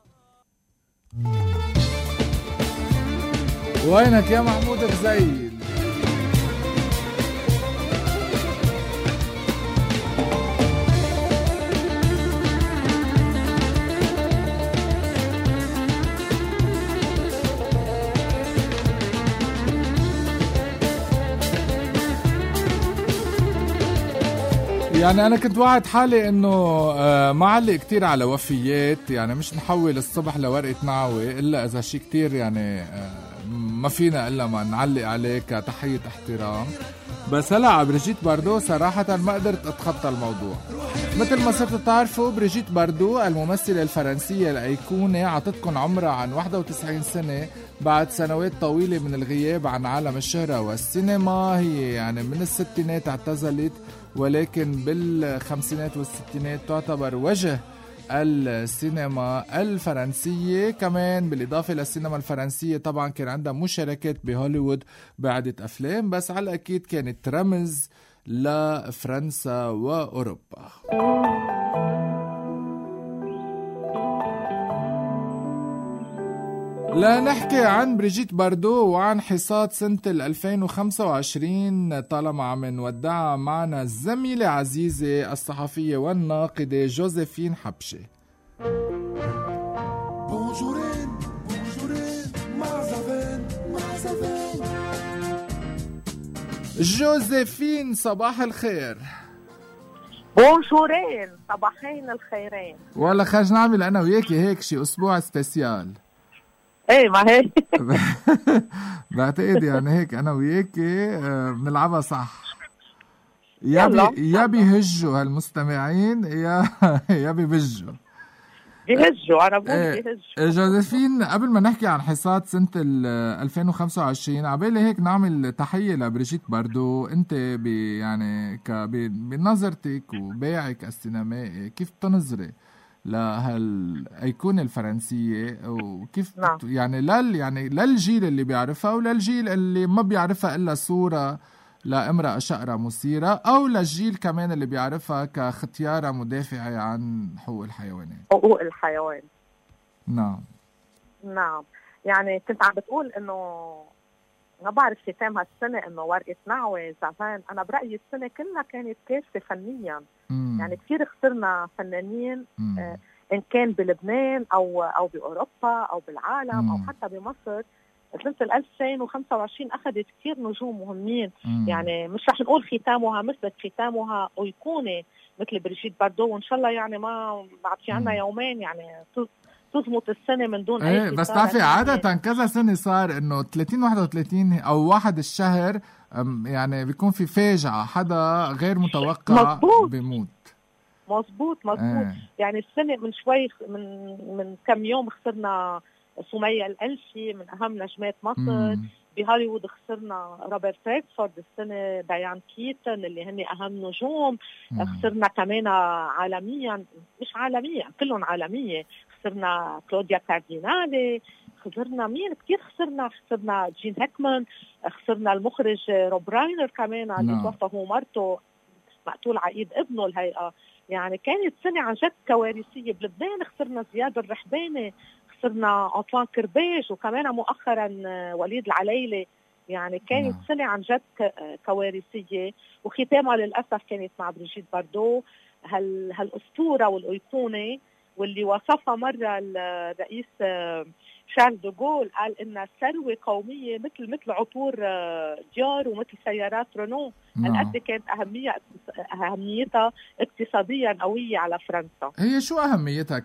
وينك يا محمود رزيل؟ يعني أنا كنت واعد حالي إنه ما علق كتير على وفيات، يعني مش نحول الصبح لورقة نعوة إلا إذا شي كتير يعني ما فينا إلا ما نعلق عليه كتحية احترام. بس هلا على بريجيت باردو صراحة ما قدرت أتخطى الموضوع. مثل ما صرتوا تعرفوا بريجيت باردو الممثلة الفرنسية الأيقونة عطتكم عمرها عن 91 سنة بعد سنوات طويلة من الغياب عن عالم الشهرة والسينما. هي يعني من الستينات اعتزلت، ولكن بالخمسينات والستينات تعتبر وجه السينما الفرنسية. كمان بالإضافة للسينما الفرنسية طبعا كان عندها مشاركات بهوليوود بعدة أفلام، بس على الأكيد كانت رمز لفرنسا وأوروبا. لا نحكي عن بريجيت باردو وعن حصاد سنة 2025 طالما عم نودعها معنا الزميلة عزيزة الصحفية والناقدة جوزيفين حبشة. جوزيفين صباح الخير. بونجورين، صباحين الخيرين. والله خرج نعمل انا وياكي هيك شي اسبوع سبيسيال. ايه ما هيك. بعتقد يعني هيك انا وياكي بنلعبها صح. يا بيهجوا هالمستمعين يا بيبجوا. بيهجوا، انا بقول بيهجوا. جوزيفين، قبل ما نحكي عن حصاد سنة 2025 عبالي هيك نعمل تحية لبريجيت باردو. انت يعني بنظرتك وبيعك السينمائي كيف بتنظري لهالايقونة الفرنسية، وكيف يعني للجيل اللي بيعرفها وللجيل اللي ما بيعرفها الا صورة لامرأة شقرة مثيرة، او للجيل كمان اللي بيعرفها كختيارة مدافعة عن حقوق الحيوانات. حقوق الحيوان. نعم يعني كنت عم بتقول انه ما بعرف ختام هالسنة انه ورقة نعوة زعفان. انا برأيي السنة كلها كانت كارثة فنيا. يعني كثير خسرنا فنانين ان كان بلبنان او باوروبا او بالعالم او حتى بمصر. سنة 2025 أخذت كثير نجوم مهمين. يعني مش رح نقول ختامها مثل ختامها أيقونة مثل بريجيت باردو، وإن شاء الله يعني ما بعد في عنا يومين يعني تزمط السنة من دون أي بس تعرفي عادة كذا سنة صار إنه 30-31 أو 1 الشهر يعني بيكون في فاجعة، حدا غير متوقع بيموت. مزبوط. يعني السنة من شوي من كم يوم خسرنا سمية الألشي من أهم نجمات مصر. بهوليوود خسرنا روبرت ريدفورد السنة، ديان كيتن اللي هن أهم نجوم. خسرنا كمان عالميا، مش عالميا كلهم عالمية، خسرنا كلوديا كاردينالي، خسرنا مين كتير، خسرنا جين هيكمان، خسرنا المخرج روب راينر كمان اللي توفى هو مرته مقتول عقيد ابنه الهيئة. يعني كانت سنة عن جد كوارثية. بلبنان خسرنا زياد الرحباني، خسرنا أنطوان كرباج، وكمان مؤخرا وليد العليلي. يعني كانت سنة عن جد كوارثية. وختامها للأسف كانت مع بريجيت باردو، هالأسطورة والأيقونة واللي وصفها مرة الرئيس شارل دوغول، قال إنها ثروة قومية مثل عطور ديار ومثل سيارات رونو. هالقد كانت أهميتها اقتصاديا قوية على فرنسا. هي شو أهميتها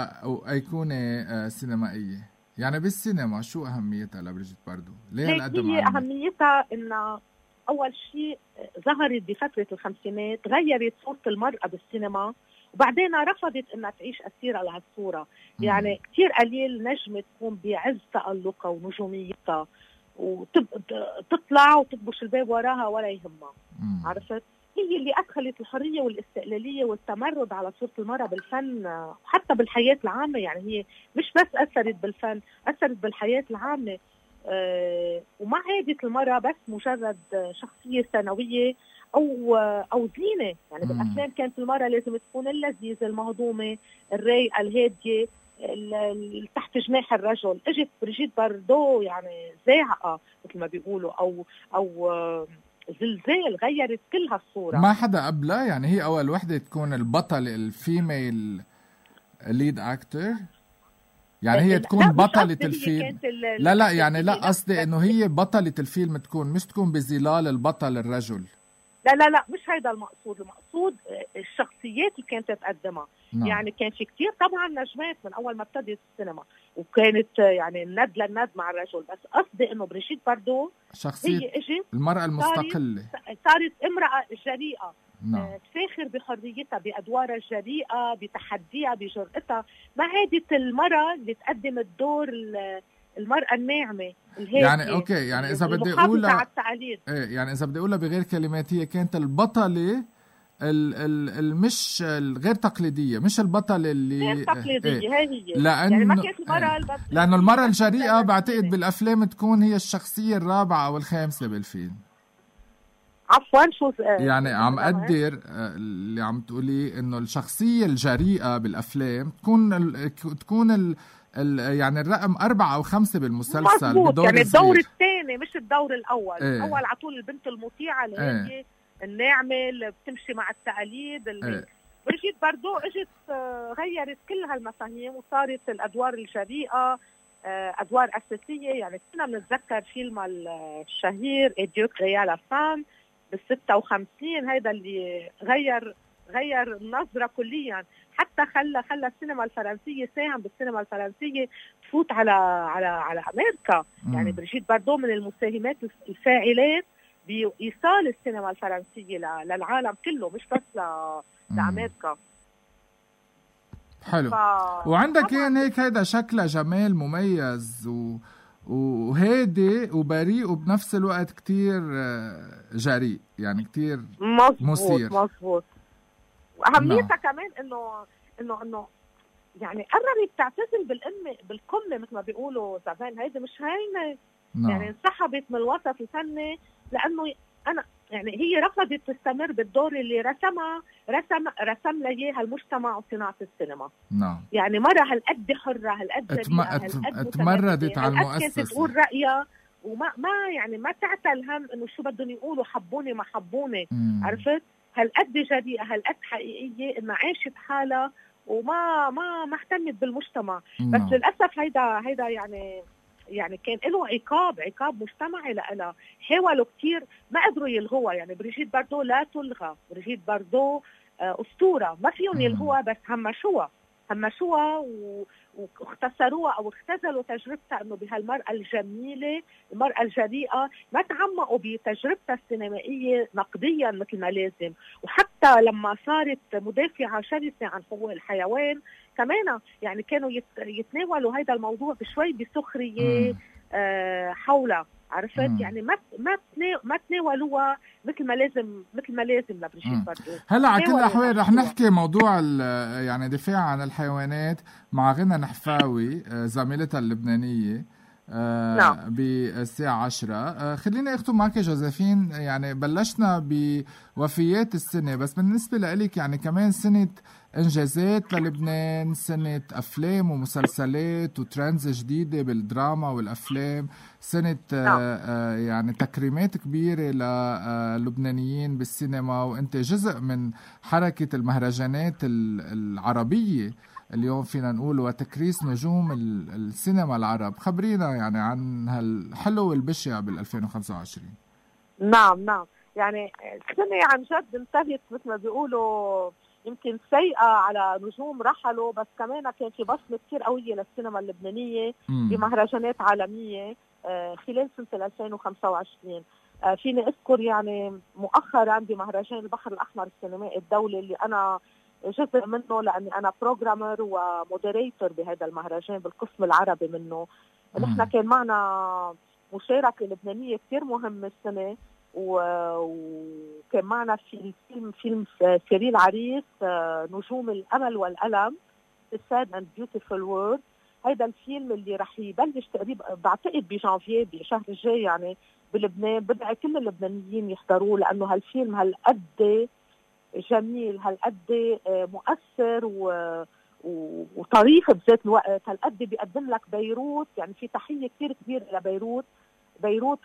كأيقونة سينمائية؟ يعني بالسينما شو أهميتها لبريجيت باردو؟ ليه هالقد هي أهميتها إنها أول شيء ظهرت بفترة الخمسينات، غيرت صورة المرأة بالسينما، وبعدين رفضت انها تعيش اسيره لهالصوره. يعني كثير قليل نجمه تكون بعز تألقها ونجوميتها وتطلع وتطبش الباب وراها ولا يهمها. عرفت؟ هي اللي ادخلت الحريه والاستقلاليه والتمرد على صوره المراه بالفن وحتى بالحياه العامه. يعني هي مش بس اثرت بالفن، اثرت بالحياه العامه. وما عادت المراه بس مجرد شخصيه ثانويه او زينه. يعني بالافلام كانت المراه لازم تكون اللذيذه المهضومه الرايقه الهاديه تحت جناح الرجل. اجت بريجيت باردو يعني زاعقه مثل ما بيقولوا او زلزال، غيرت كل هالصوره. ما حدا قبلها، يعني هي اول وحده تكون البطل الفيميل ليد اكتر. يعني هي تكون بطلة الفيلم. لا يعني لا قصدي انه هي بطلة الفيلم تكون، مش تكون بظلال البطل الرجل. لا مش هيدا المقصود. المقصود الشخصيات اللي كانت تقدمها. يعني كان في كتير طبعا نجمات من اول ما ابتدت السينما، وكانت يعني الند للند مع الرجل. بس قصدي انه بريجيت باردو شخصية هي اجت المرأة المستقلة، صارت امرأة جريئة. تفاخر بحريتها، بأدوارها الجريئة، بتحديها، بجرأتها. ما عادت المرأة اللي تقدم الدور المرأة الناعمة الهادية. يعني اوكي، يعني اذا بدي اقولها يعني اذا بدي اقولها بغير كلمات، هي كانت البطلة المش الغير تقليدية، مش البطل اللي غير تقليدية. هي يعني ما كانت المرأة لأنه المرأة الجريئة بعتقد بالأفلام تكون هي الشخصية الرابعة أو الخامسة بالفيلم. عفوا شو يعني عم أقدر اللي عم تقولي إنه الشخصية الجريئة بالأفلام تكون يعني الرقم 4 أو 5 بالمسلسل مظبوط، بدور يعني الدور صغير. الثاني مش الدور الاول. إيه. الاول على طول البنت المطيعه اللي هي الناعمه اللي بتمشي مع التقاليد اللي بريجيت باردو اجت غيرت كل هالمفاهيم وصارت الادوار الجريئه ادوار اساسيه. يعني كنا بنتذكر فيلم الشهير اديوك ريال فام بال56، هيدا اللي غير النظره كليا، حتى خلى السينما الفرنسيه ساهم بالسينما الفرنسيه تفوت على امريكا. يعني بريجيت باردو من المساهمات الفاعلات بإيصال السينما الفرنسيه للعالم كله، مش بس لامريكا. حلو. وعندك يعني هيك هيدا شكله جمال مميز وهادي وبريء وبنفس الوقت كتير جريء، يعني كتير مثير. مظبوط. واهميتها كمان انه يعني قررت تعتزل بالقمه مثل ما بيقولوا زمان. هيدي مش هينه. يعني انسحبت من الوسط الفني لانه انا يعني هي رفضت تستمر بالدور اللي رسم لها اياه المجتمع وصناعه السينما. يعني مرة هالقد حرة، هالقد اتمردت على المؤسسة، كانت تقول رأيها وما يعني ما تعتل هم انه شو بدهم يقولوا، حبوني ما حبوني. عرفت؟ هالقد جريئة، هالقد حقيقية، انها عاشت حالها وما اهتمت بالمجتمع. بس للأسف هيدا يعني كان له عقاب مجتمعي لها. حاولوا كتير ما قدروا يلغوها. يعني بريجيت باردو لا تلغى. بريجيت باردو أسطورة ما فيهم يلغوها، بس همشوها واختصروها أو اختزلوا تجربتها إنه بهالمرأة الجميلة، المرأة الجريئة، ما تعمقوا بتجربتها السينمائية نقديا مثل ما لازم. وحتى لما صارت مدافعة شرسة عن حقوق الحيوان كمان يعني كانوا يتناولوا هذا الموضوع بشوي بسخرية حولها. عرفت؟ يعني ما تناولوها مثل ما لازم لبريجيت باردو. هلا على كل الاحوال رح نحكي موضوع يعني دفاع عن الحيوانات مع غنى نحفاوي زميلتها اللبنانيه بالساعة 10. خليني اختم معك جوزيفين. يعني بلشنا بوفيات السنة، بس بالنسبة لك يعني كمان سنة انجازات للبنان، سنة افلام ومسلسلات وترندز جديدة بالدراما والافلام، سنة يعني تكريمات كبيرة للبنانيين بالسينما، وانت جزء من حركة المهرجانات العربية اليوم فينا نقول وتكريس نجوم السينما العرب. خبرينا يعني عن هالحلو والبشع بال2025. نعم يعني السنة عن جد انتهت مثل ما بيقولوا يمكن سيئة على نجوم رحلوا، بس كمان كان في بصمة كتير قوية للسينما اللبنانية بمهرجانات عالمية خلال سنة 2025. فيني أذكر يعني مؤخرا بمهرجان البحر الأحمر السينمائي الدولي اللي أنا جزء منه، لأني أنا بروجرامر ومودريتور بهذا المهرجان بالقسم العربي منه. نحن كان معنا مشاركة لبنانية كتير مهمة السنة، وكان معنا في فيلم سيريل عريس نجوم الأمل والألم Sad and Beautiful World. هيدا الفيلم اللي رح يبلش تقريبا بعتقد بجانفييه بشهر الجاي يعني بلبنان. بدعي كل اللبنانيين يحضروه لأنه هالفيلم هالقد جميل، هالقد مؤثر وطريف بذات الوقت، هالقد بيقدم لك بيروت. يعني في تحية كتير كبيرة لبيروت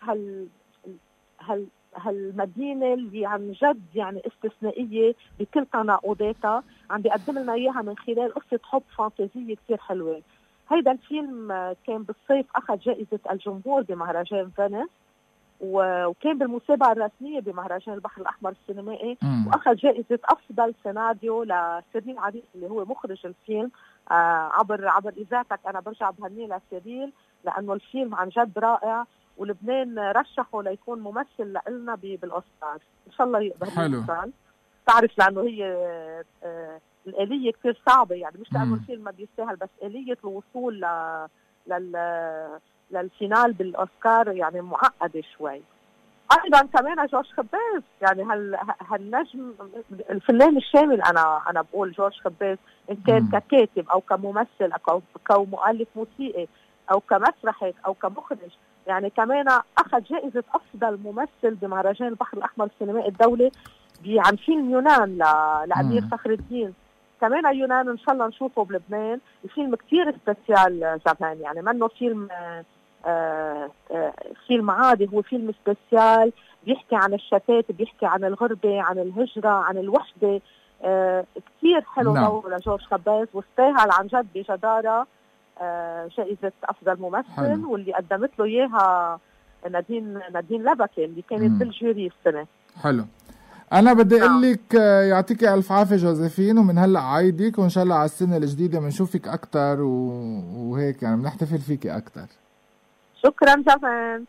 هالمدينة اللي عن جد يعني استثنائية بكل تناقضاتها، عم بيقدم لنا إياها من خلال قصة حب فانتازية كتير حلوة. هيدا الفيلم كان بالصيف أخذ جائزة الجمهور بمهرجان فينيس، وكان بالمسابقة الرسمية بمهرجان البحر الأحمر السينمائي، وأخذ جائزة أفضل سيناريو لسيريل عريس اللي هو مخرج الفيلم. عبر إذاعتك أنا برجع بهني لسيريل لأنه الفيلم عن جد رائع، ولبنان رشحه ليكون ممثل لنا بالأوسكار. إن شاء الله يقدر يوصل. تعرف لأنه هي الآلية كتير صعبة، يعني مش لأنه الفيلم ما بيستاهل، بس آلية الوصول للفينال بالأوسكار يعني معقدة شوي. أيضا كمان جورج خباز، يعني هالنجم الفنان الشامل. أنا بقول جورج خباز إن كان ككاتب أو كممثل أو كمؤلف موسيقي أو كمسرحي أو كمخرج. يعني كمان أخذ جائزة أفضل ممثل بمهرجان البحر الأحمر السينمائي الدولي عن فيلم يونان لأمير فخر الدين. كمان يونان ان شاء الله نشوفه بلبنان. الفيلم كتير سبيسيال جافان، يعني منه فيلم عادي، هو فيلم سبيسيال بيحكي عن الشتات، بيحكي عن الغربة، عن الهجرة، عن الوحدة. كتير حلو دوره لجورج خباز، واستاهل عن جد بجدارة جائزة أفضل ممثل حلو. واللي قدمت له إياها نادين لبكي اللي كانت بالجوري السنة. حلو. أنا بدي أقول لك يعطيك ألف عافية جوزيفين، ومن هلأ عايدك، وإن شاء الله على السنة الجديدة بنشوفك أكتر وهيك يعني بنحتفل فيكي أكتر. شكرا جافان.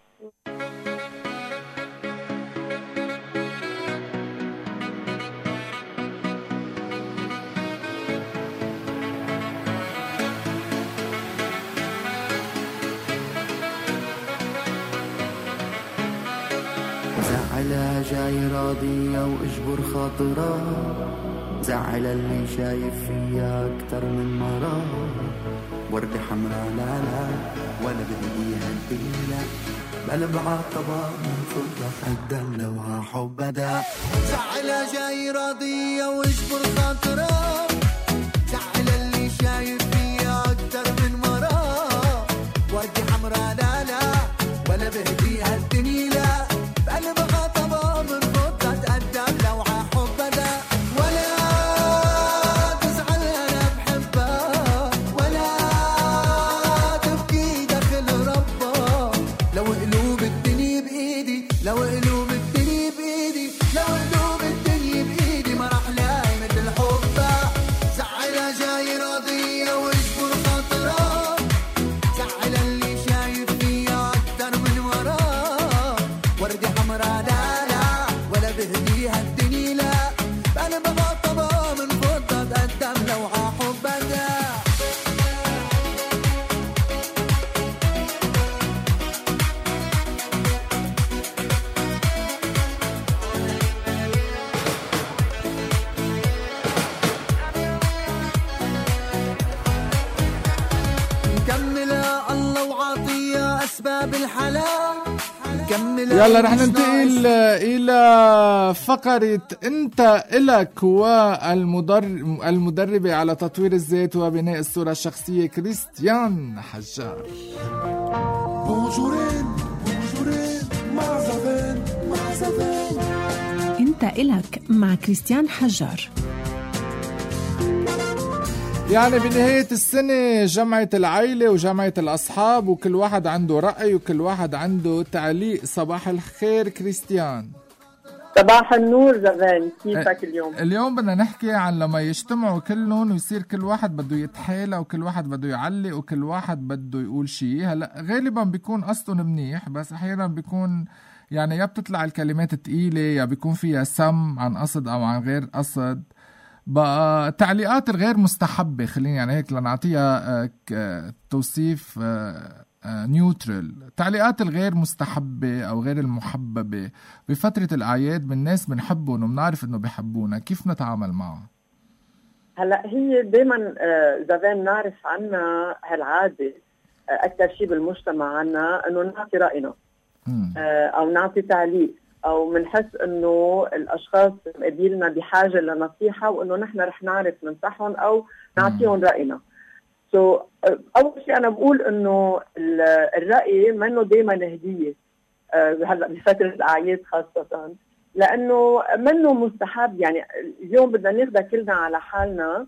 زعلها جاي راضية واجبر خاطرها، زعل اللي شايف فيها اكتر من مرة، وردة حمراء لا لا ولا بديها الدنيا، بقلب عالطبع من فضة قدم لو حب بدا. زعلها جاي راضية واجبر خاطرها، زعل اللي شايف فيها اكتر من مرة، وردة حمراء لا لا ولا بديها الدنيا، بقلب عالطبع من فضة قدم لو حب بدا. ولا تزعل انا بحبها، ولا تبكي داخل ربها، لو قلوب الدنيا بايدي، لو قلوب الدنيا بايدي، لو قلوب الدنيا بايدي ما راح لاقي مثل حبها. زعلها جاي راضية واجبر خاطرها، زعل اللي شايف فيها اكتر من وراه، وردة حمراء لا لا ولا بهديها الدنيا لا، انا ببقى طبعا من فضة تقدم لو حبها. نكملها الله وعطية أسباب الحلا. يلا رح ننتقل إلى فقرة أنت إلك، والمدربة على تطوير الذات وبناء الصورة الشخصية كريستيان حجار. أنت إلك مع كريستيان حجار. يعني بنهاية السنة جمعت العائلة وجمعت الأصحاب، وكل واحد عنده رأي وكل واحد عنده تعليق. صباح الخير كريستيان. صباح النور زفان، كيفك اليوم؟ اليوم بدنا نحكي عن لما يجتمعوا كلهم ويصير كل واحد بده يتحالى وكل واحد بده يعلق وكل واحد بده يقول شيء. هلا غالبا بيكون قصدهم منيح، بس أحيانا بيكون يعني يا بتطلع الكلمات تقيلة يا بيكون فيها سم عن قصد أو عن غير قصد. بقى التعليقات الغير مستحبة، خليني يعني هيك لنعطيها توصيف نيوترال، التعليقات الغير مستحبة أو غير المحببة بفترة الأعياد من ناس بنحبهم وبنعرف إنه بيحبونا، كيف نتعامل معها؟ هلا هي دايما زمان نعرف عنا هالعادة أكثر شيء بالمجتمع عنا إنه نعطي رأينا أو نعطي تعليق، أو منحس إنه الأشخاص قبيلنا بحاجة لنصيحة وإنه نحن رح نعرف ننصحهم أو نعطيهم رأينا. أول شيء أنا بقول إنه الرأي منه دايما هدية هلا بفترة الأعياد خاصة، لأنه منه مستحب. يعني اليوم بدنا ناخدها كلنا على حالنا،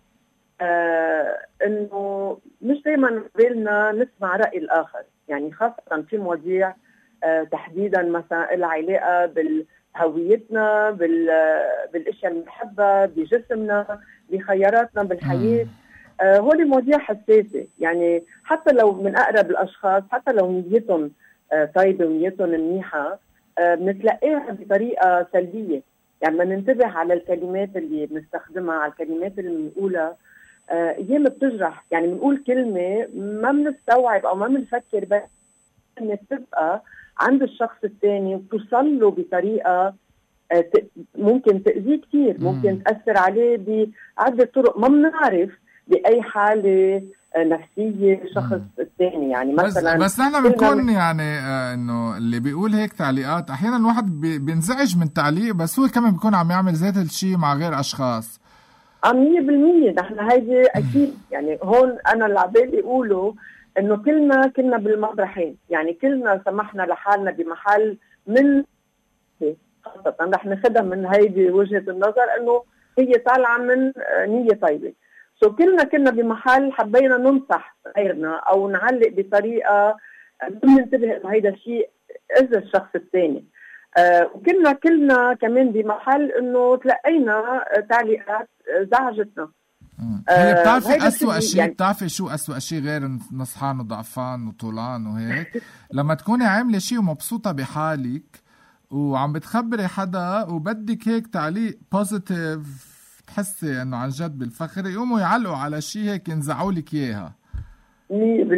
إنه مش دايما بالنا نسمع رأي الآخر، يعني خاصة في مواضيع تحديدا مثلا لها علاقة بهويتنا، بالاشياء المحبة، بجسمنا، بخياراتنا بالحياة. هولي مواضيع حساسة، يعني حتى لو من أقرب الأشخاص، حتى لو نيتهم طيبة ونيتهم منيحة، بنتلقاها بطريقة سلبية. يعني ما ننتبه على الكلمات اللي بنستخدمها، على الكلمات اللي بنقولها، أيام بتجرح. يعني بنقول كلمة ما بنستوعب أو ما بنفكر بس إن تبقى عند الشخص الثاني وتوصل له بطريقة ممكن تأذيه كتير، ممكن تأثر عليه بعدة طرق ما بنعرف بأي حالة نفسية شخص الثاني. يعني مثلا بس نحن بنكون يعني انه اللي بيقول هيك تعليقات احيانا الواحد بينزعج من تعليق، بس هو كمان بيكون عم يعمل ذات الشيء مع غير اشخاص. 100% نحن هيدي اكيد يعني هون انا اللي عبالي يقولوا انه كلنا بالمطرحين، يعني كلنا سمحنا لحالنا بمحل من خاصة رح ناخذها من هيدي وجهة النظر انه هي طالعة من نية طيبة. كلنا بمحل حبينا ننصح غيرنا او نعلق بطريقة ننتبه انه هيدا الشيء اذى الشخص الثاني. وكلنا كمان بمحل انه تلقينا تعليقات زعجتنا. هي بتعرفي أسوأ شيء يعني بتعرفي شو أسوأ شيء غير نصحان وضعفان وطولان وهيك لما تكوني عاملة شيء ومبسوطة بحالك وعم بتخبري حدا وبدك هيك تعليق بوزيتيف تحسي انه عن جد بالفخر يقوموا يعلقوا على شيء هيك ينزعوا لك اياها. 100%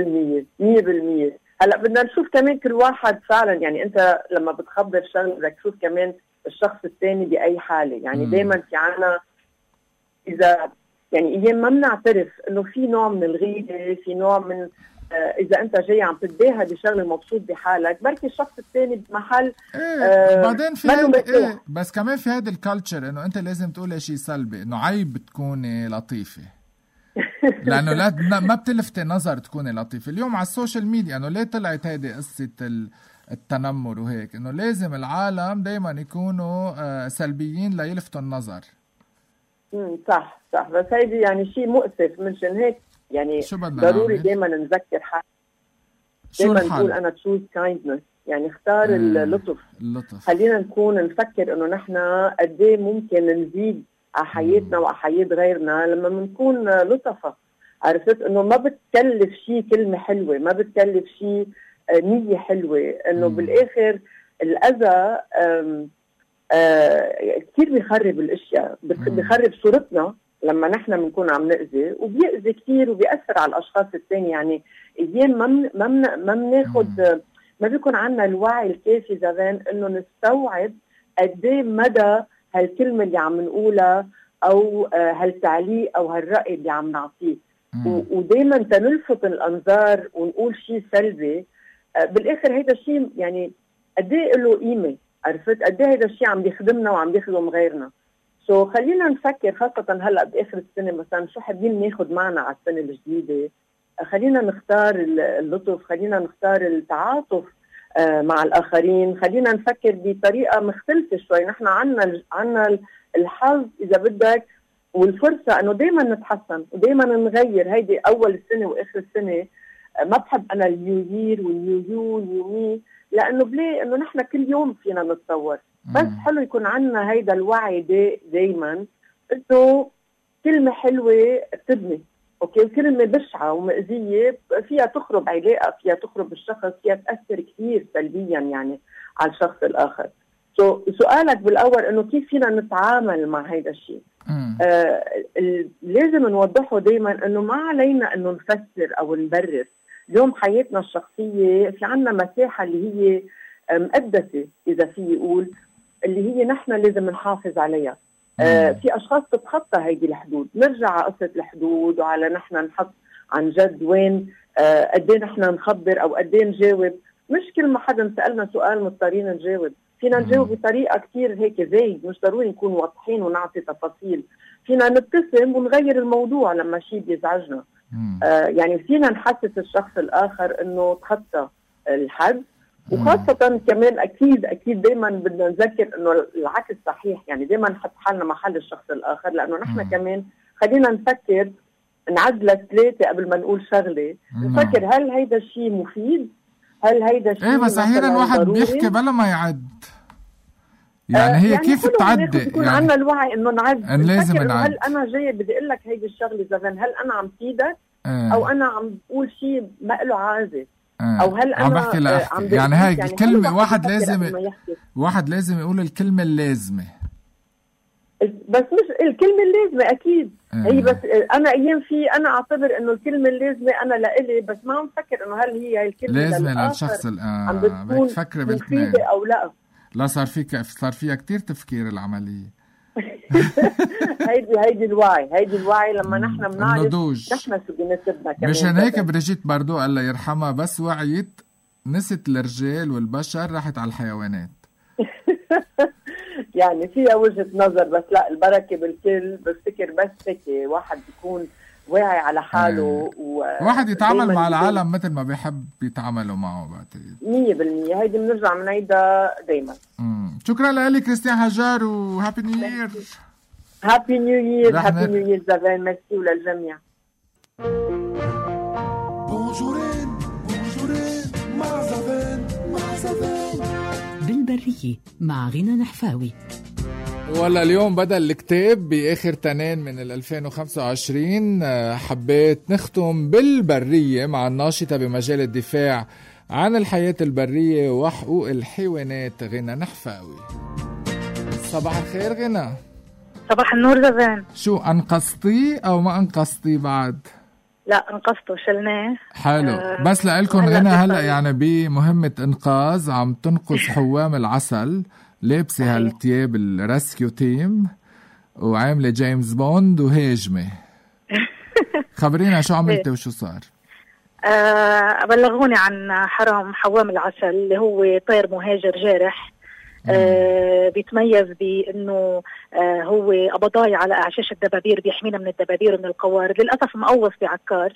هلا بدنا نشوف كمان كل واحد فعلا، يعني انت لما بتخبر شغله بدك تشوف كمان الشخص الثاني باي حاله، يعني دائما في عنا اذا يعني ايام ما بنعترف انه في نوع من الغيبه، في نوع من اذا انت جاي عم تتباهى بشغله مبسوط بحالك بركي الشخص الثاني بمحل بعدين في بس كمان في هذا الكالتشر انه انت لازم تقولي شيء سلبي، انه عيب تكوني لطيفه لانه ما بتلفتي نظر تكوني لطيفه. اليوم على السوشيال ميديا انه ليه طلعت هيدي قصه التنمر وهيك، انه لازم العالم دايما يكونوا سلبيين ليلفتوا النظر. صح بس هيدي يعني شيء مؤسف، منشان هيك يعني ضروري دايما نذكر حالنا، دايما نقول انا تشوز كايندنس، يعني اختار اللطف. خلينا نكون نفكر انه نحن قد ايه ممكن نزيد على حياتنا وعلى حياة غيرنا لما بنكون لطفة. عرفت انه ما بتكلف شيء كلمة حلوة، ما بتكلف شيء نية حلوة، انه بالاخر الاذى كثير بيخرب الاشياء، بيخرب صورتنا لما نحن بنكون عم نأذي، وبيأذي كثير وبيأثر على الاشخاص الثاني. يعني ايام ما بناخذ، ما بيكون عندنا الوعي الكافي زمان انه نستوعب قد ايه مدى هالكلمه اللي عم نقولها او هالتعليق او هالرأي اللي عم نعطيه، ودائما تنلفت الانظار ونقول شيء سلبي بالاخر هيدا الشيء يعني قد ايه له قيمه. عرفت قد ايه هيدا الشيء عم بيخدمنا وعم بيخدم غيرنا. خلينا نفكر خاصه هلا باخر السنه مثلا شو حابين ناخذ معنا على السنه الجديده. خلينا نختار اللطف، خلينا نختار التعاطف مع الآخرين، خلينا نفكر بطريقة مختلفة شوي. نحن عنا الحظ إذا بدك والفرصة أنه دايما نتحسن ودايما نغير. هيدي أول السنة وآخر السنة ما بحب أنا النيو يير والنيو يو والنيو مي، لأنه بليه أنه نحن كل يوم فينا نتطور، بس حلو يكون عنا هيدا الوعي دايما أنه كلمة حلوة بتبني، اوكي، وكلمة بشعة ومأذية فيها تخرب علاقة، فيها تخرب الشخص، فيها تأثر كثير سلبيا يعني على الشخص الآخر. سؤالك بالأول إنه كيف فينا نتعامل مع هيدا الشيء. لازم نوضحه دايما إنه ما علينا إنه نفسر أو نبرر. اليوم حياتنا الشخصية في عنا مساحة اللي هي مقدسة إذا في يقول، اللي هي نحن لازم نحافظ عليها. في أشخاص تتخطى هيدي الحدود. نرجع على قصة الحدود وعلى نحن نحط عن جد وين قد ايه نحن نخبر أو قد ايه نجاوب. مش كل ما حدا سألنا سؤال مضطرين نجاوب، فينا نجاوب بطريقة كتير هيك زايد، مش ضروري نكون واضحين ونعطي تفاصيل. فينا نبتسم ونغير الموضوع لما شيء بيزعجنا. يعني فينا نحسس الشخص الآخر إنه تخطى الحد. وخاصة كمان أكيد دايما بدنا نذكر إنه العكس صحيح، يعني دايما نحط حالنا محل الشخص الآخر، لأنه نحن كمان خلينا نفكر نعدل 3 قبل ما نقول شغلة. نفكر هل هيدا الشيء مفيد؟ هل هيدا الشيء بس أحيانا الواحد بيحكي بلا ما يعد، يعني هي يعني كيف تعدي؟ يكون يعني عنا الوعي إنه نعد، لازم نعد. هل أنا جاي بدي أقول لك هيدي الشغلة زمان، هل أنا عم فيدك أو أنا عم بقول شيء ما له عازة؟ أو هل أنا عم يعني هاي يعني كلمة واحد لازم يقول الكلمة اللازمة، بس مش الكلمة اللازمة أكيد هي، بس أنا أيام أنا أعتبر إنه الكلمة اللازمة أنا لإلي، بس ما عم فكر إنه هل هي الكلمة لازمة للشخص عم بتكون مفيدة أو لا. لا صار فيها كتير تفكير العملية. هيدي الوعي لما نحن بنعرف نحن شو بنسبنا كمان. مشان هيك بريجيت باردو الله يرحمها بس وعيت نست الرجال والبشر راحت على الحيوانات. يعني فيها وجهة نظر، بس لا البركة بالكل. بفتكر بس هيك واحد يكون واعي على حاله واحد يتعامل مع العالم مثل ما بيحب يتعاملوا معه. بعتقد 100% هيدي بنرجع بنعيدها دايما. شكرا لك كريستيان حجار وهابي نيو يير. هابي نيو يير. هابي نيو يير زافين. ميرسي وللجميع. بونجورين بونجورين مع زافين مع زافين بالبرية مع غنى نحفاوي. ولا اليوم بدأ الكتاب بآخر تنين من 2025. حبيت نختم بالبرية مع الناشطة بمجال الدفاع عن الحياة البرية وحقوق الحيوانات غنى نحفاوي. صباح الخير غنى. صباح النور زبان. شو أنقذتي أو ما أنقذتي بعد؟ لا انقذته شلناه. حلو. بس لألكم غنى هلأ يعني بمهمة إنقاذ عم تنقذ حوام العسل، لابسة هالتياب الرسكيو تيم وعاملة جيمس بوند وهاجمة. خبرينا شو عملتي وشو صار؟ بلغوني عن حرام حوام العسل اللي هو طير مهاجر جارح. بيتميز بانه هو قبضاي على اعشاش الدبابير، بيحمينا من الدبابير ومن القوارض. للاسف مقوص بعكار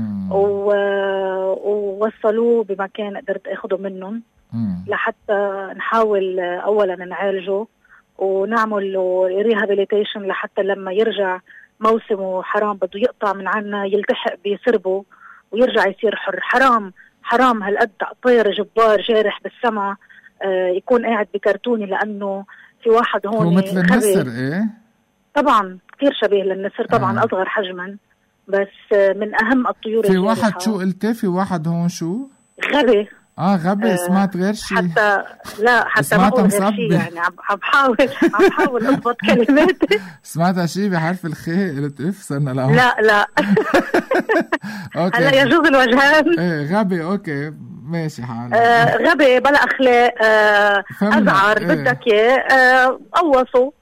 ووصلوه بمكان قدرت اخده منهم لحتى نحاول اولا نعالجه ونعمل له ريهابيليتيشن لحتى لما يرجع موسمه حرام بده يقطع من عنا يلتحق بسربه ويرجع يصير حر. حرام هالقد طير جبار جارح بالسما يكون قاعد بكرتوني، لأنه في واحد هون هو مثل النسر. ايه طبعا كثير شبيه للنسر طبعا. أصغر حجما بس من أهم الطيور. في واحد شو قلتي؟ في واحد هون شو غبي. غبي. سمعت غير شيء حتى ما أقول غير شيء يعني عم بحاول أضبط كلمات. سمعتها شيء بحرف الخاء قلت اف صرنا لا لا هلا يجوز الوجهان. ايه غبي. اوكي ماشي حال. غبي بلا اخلاق. ازعر بدك اياه. قوصوا.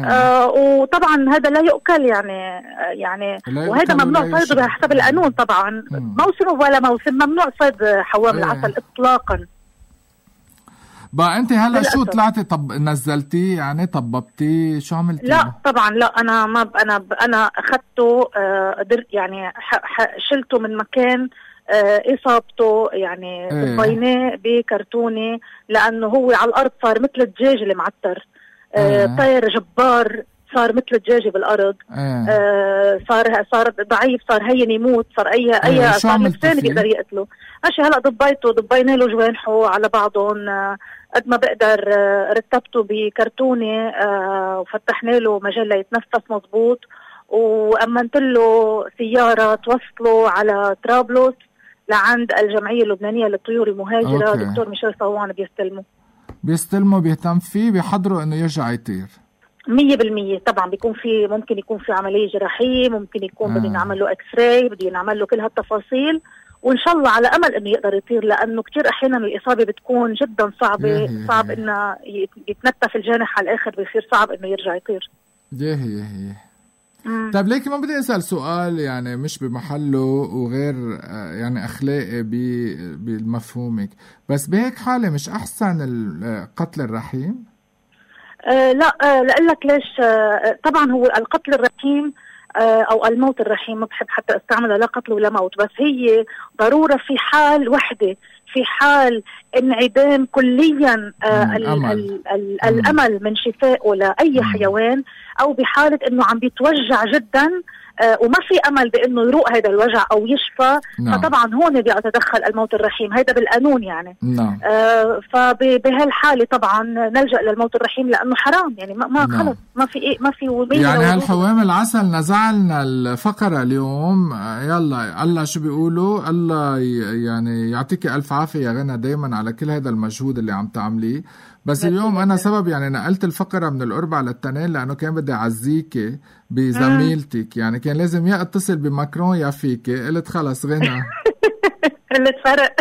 وطبعا هذا لا يؤكل يعني وهذا ممنوع صيده بحسب القانون طبعا. موسم ولا موسم ممنوع صيد حوام العسل اطلاقا. بقى انت هلا شو طلعتي؟ طب نزلتيه يعني طببتيه شو عملتي؟ لا طبعا لا. انا اخذته قدرت يعني شلته من مكان اصابته يعني بيناه بكرتونه، لانه هو على الارض صار مثل الدجاج اللي معتر. طير جبار صار مثل الدجاج بالارض. صار ضعيف، صار هين يموت، صار اي صار لسان بيقدر يقتله. ماشي هلا ضبينا له جوانحه على بعضهم قد ما بقدر. رتبته بكرتونه وفتحنا له مجال ليتنفس مزبوط، وامنت له سياره توصله على طرابلس لعند الجمعيه اللبنانيه للطيور المهاجره. دكتور ميشيل صوان بيستلمه بيهتم فيه، بيحضره انه يرجع يطير 100%. طبعا بيكون في ممكن يكون في عمليه جراحيه، ممكن يكون بدنا نعمل له اكس راي، بدنا نعمل له كل هالتفاصيل، وان شاء الله على امل انه يقدر يطير، لانه كثير احيانا الاصابه بتكون جدا صعبه. صعب انه يتنتف الجانح على الاخر، بيصير صعب انه يرجع يطير. هي طيب ليكي ما بدي اسال سؤال يعني مش بمحله وغير يعني اخلاقي بمفهومك، بس بهيك حاله مش احسن القتل الرحيم؟ لا لأقلك ليش. طبعا هو القتل الرحيم او الموت الرحيم ما بحب حتى استعملها لا قتل ولا موت، بس هي ضرورة في حال وحدة، في حال انعدام كليا الامل من شفائه لاي حيوان، او بحالة انه عم بيتوجع جدا وما في امل بانه يروق هذا الوجع او يشفى. فطبعا هون بيتدخل الموت الرحيم، هذا بالقانون يعني. فبهالحالة طبعا نلجأ للموت الرحيم لانه حرام يعني. ما خلص ما في يعني هالحوام العسل نزعلنا الفقرة اليوم. يلا الله شو بيقولوا، الله يعني يعطيك الف عافية يا غنى دايما على كل هذا المجهود اللي عم تعمليه. بس اليوم أنا سبب يعني نقلت الفقرة من الأربع للتنين لأنه كان بدي أعزيكي بزميلتك، يعني كان لازم يا اتصل بماكرون يا فيكي. قلت خلص غنى قلت فرق.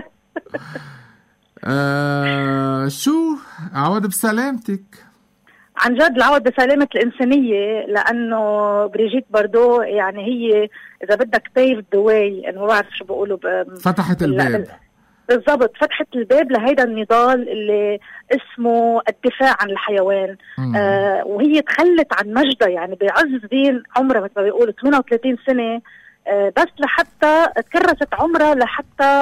شو عوض بسلامتك. عن جد العوض بسلامة الإنسانية، لأنه بريجيت باردو يعني هي إذا بدك paved the way، أنا ما بعرف شو بقولوا فتحت الباب. بالضبط، فتحت الباب لهيدا النضال اللي اسمه الدفاع عن الحيوان. وهي تخلت عن مجدها، يعني بعز دين عمرها مثل ما بيقولوا 38 سنة، بس لحتى تكرست عمرها لحتى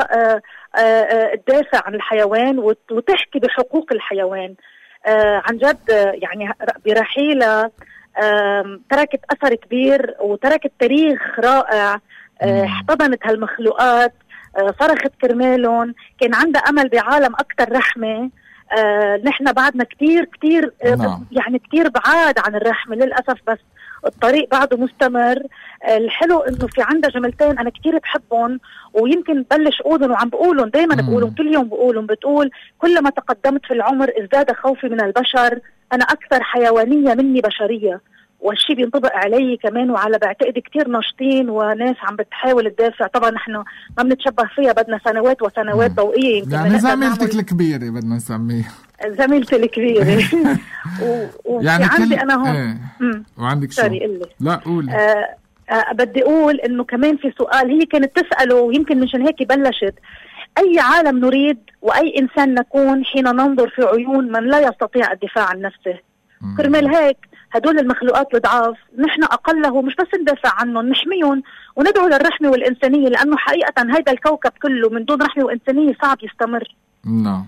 تدافع عن الحيوان وتحكي بحقوق الحيوان. عن جد يعني برحيلها تركت أثر كبير وتركت تاريخ رائع. احتضنت هالمخلوقات، صرخت كرمالهم، كان عندها أمل بعالم أكتر رحمة. نحن بعدنا كتير يعني كتير بعاد عن الرحمة للأسف، بس الطريق بعده مستمر. الحلو انه في عندها جملتين انا كتير بحبهم، ويمكن بلش اقولهم وعم بقولهم دايما، بقولهم كل يوم بقولهم. بتقول: كلما تقدمت في العمر ازداد خوفي من البشر، انا اكثر حيوانية مني بشرية. والشيء بينطبق علي كمان وعلى بعتقد كتير ناشطين وناس عم بتحاول تدافع. طبعا نحن ما بنتشبه فيها، بدنا سنوات وسنوات ضوئية. يعني زميلتك الكبيرة بدنا نسميها، زميلتي الكبيرة. يعني عندي انا هون وعندك شو؟ لا قولي. بدي اقول انه كمان في سؤال هي كانت تسأله، ويمكن مشان هيك بلشت: اي عالم نريد واي انسان نكون حين ننظر في عيون من لا يستطيع الدفاع عن نفسه؟ كرمال هيك هدول المخلوقات الضعاف نحن أقله مش بس ندافع عنهم، نحميهم وندعو للرحمة والإنسانية، لأنه حقيقة هيدا الكوكب كله من دون رحمة وإنسانية صعب يستمر. نعم.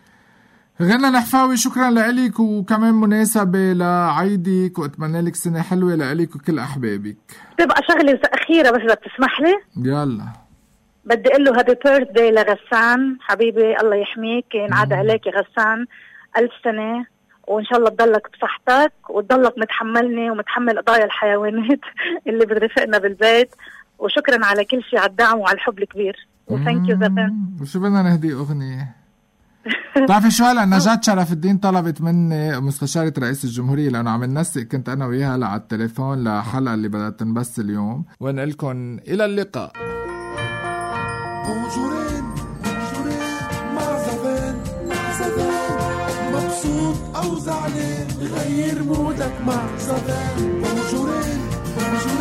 غنى نحفاوي، شكرا لك، وكمان مناسبة لعيدك، وأتمنى لك سنة حلوة لك وكل أحبابك. تبقى شغلة أخيرة بس إذا بتسمح لي. يلا. بدي أقول له هابي بيرثداي لغسان حبيبي، الله يحميك، ينعاد عليك يا غسان 1000 سنة، وإن شاء الله تضلك بصحتك وتضلك متحملني ومتحمل قضايا الحيوانات اللي بترافقنا بالبيت. وشكرا على كل شيء، على الدعم وعلى الحب الكبير. وثانك يو زفان. وشو بدنا نهدي أغنية؟ بتعرفي شو هلا نجاة شرف الدين طلبت مني مستشارة رئيس الجمهورية، لأنه عم ننسق كنت أنا وياها هلا على التليفون لحلقة اللي بدها تنبث اليوم، ونقلكن إلى اللقاء. مبسوط أو زعلان غير مودك مع زفان. بونجورين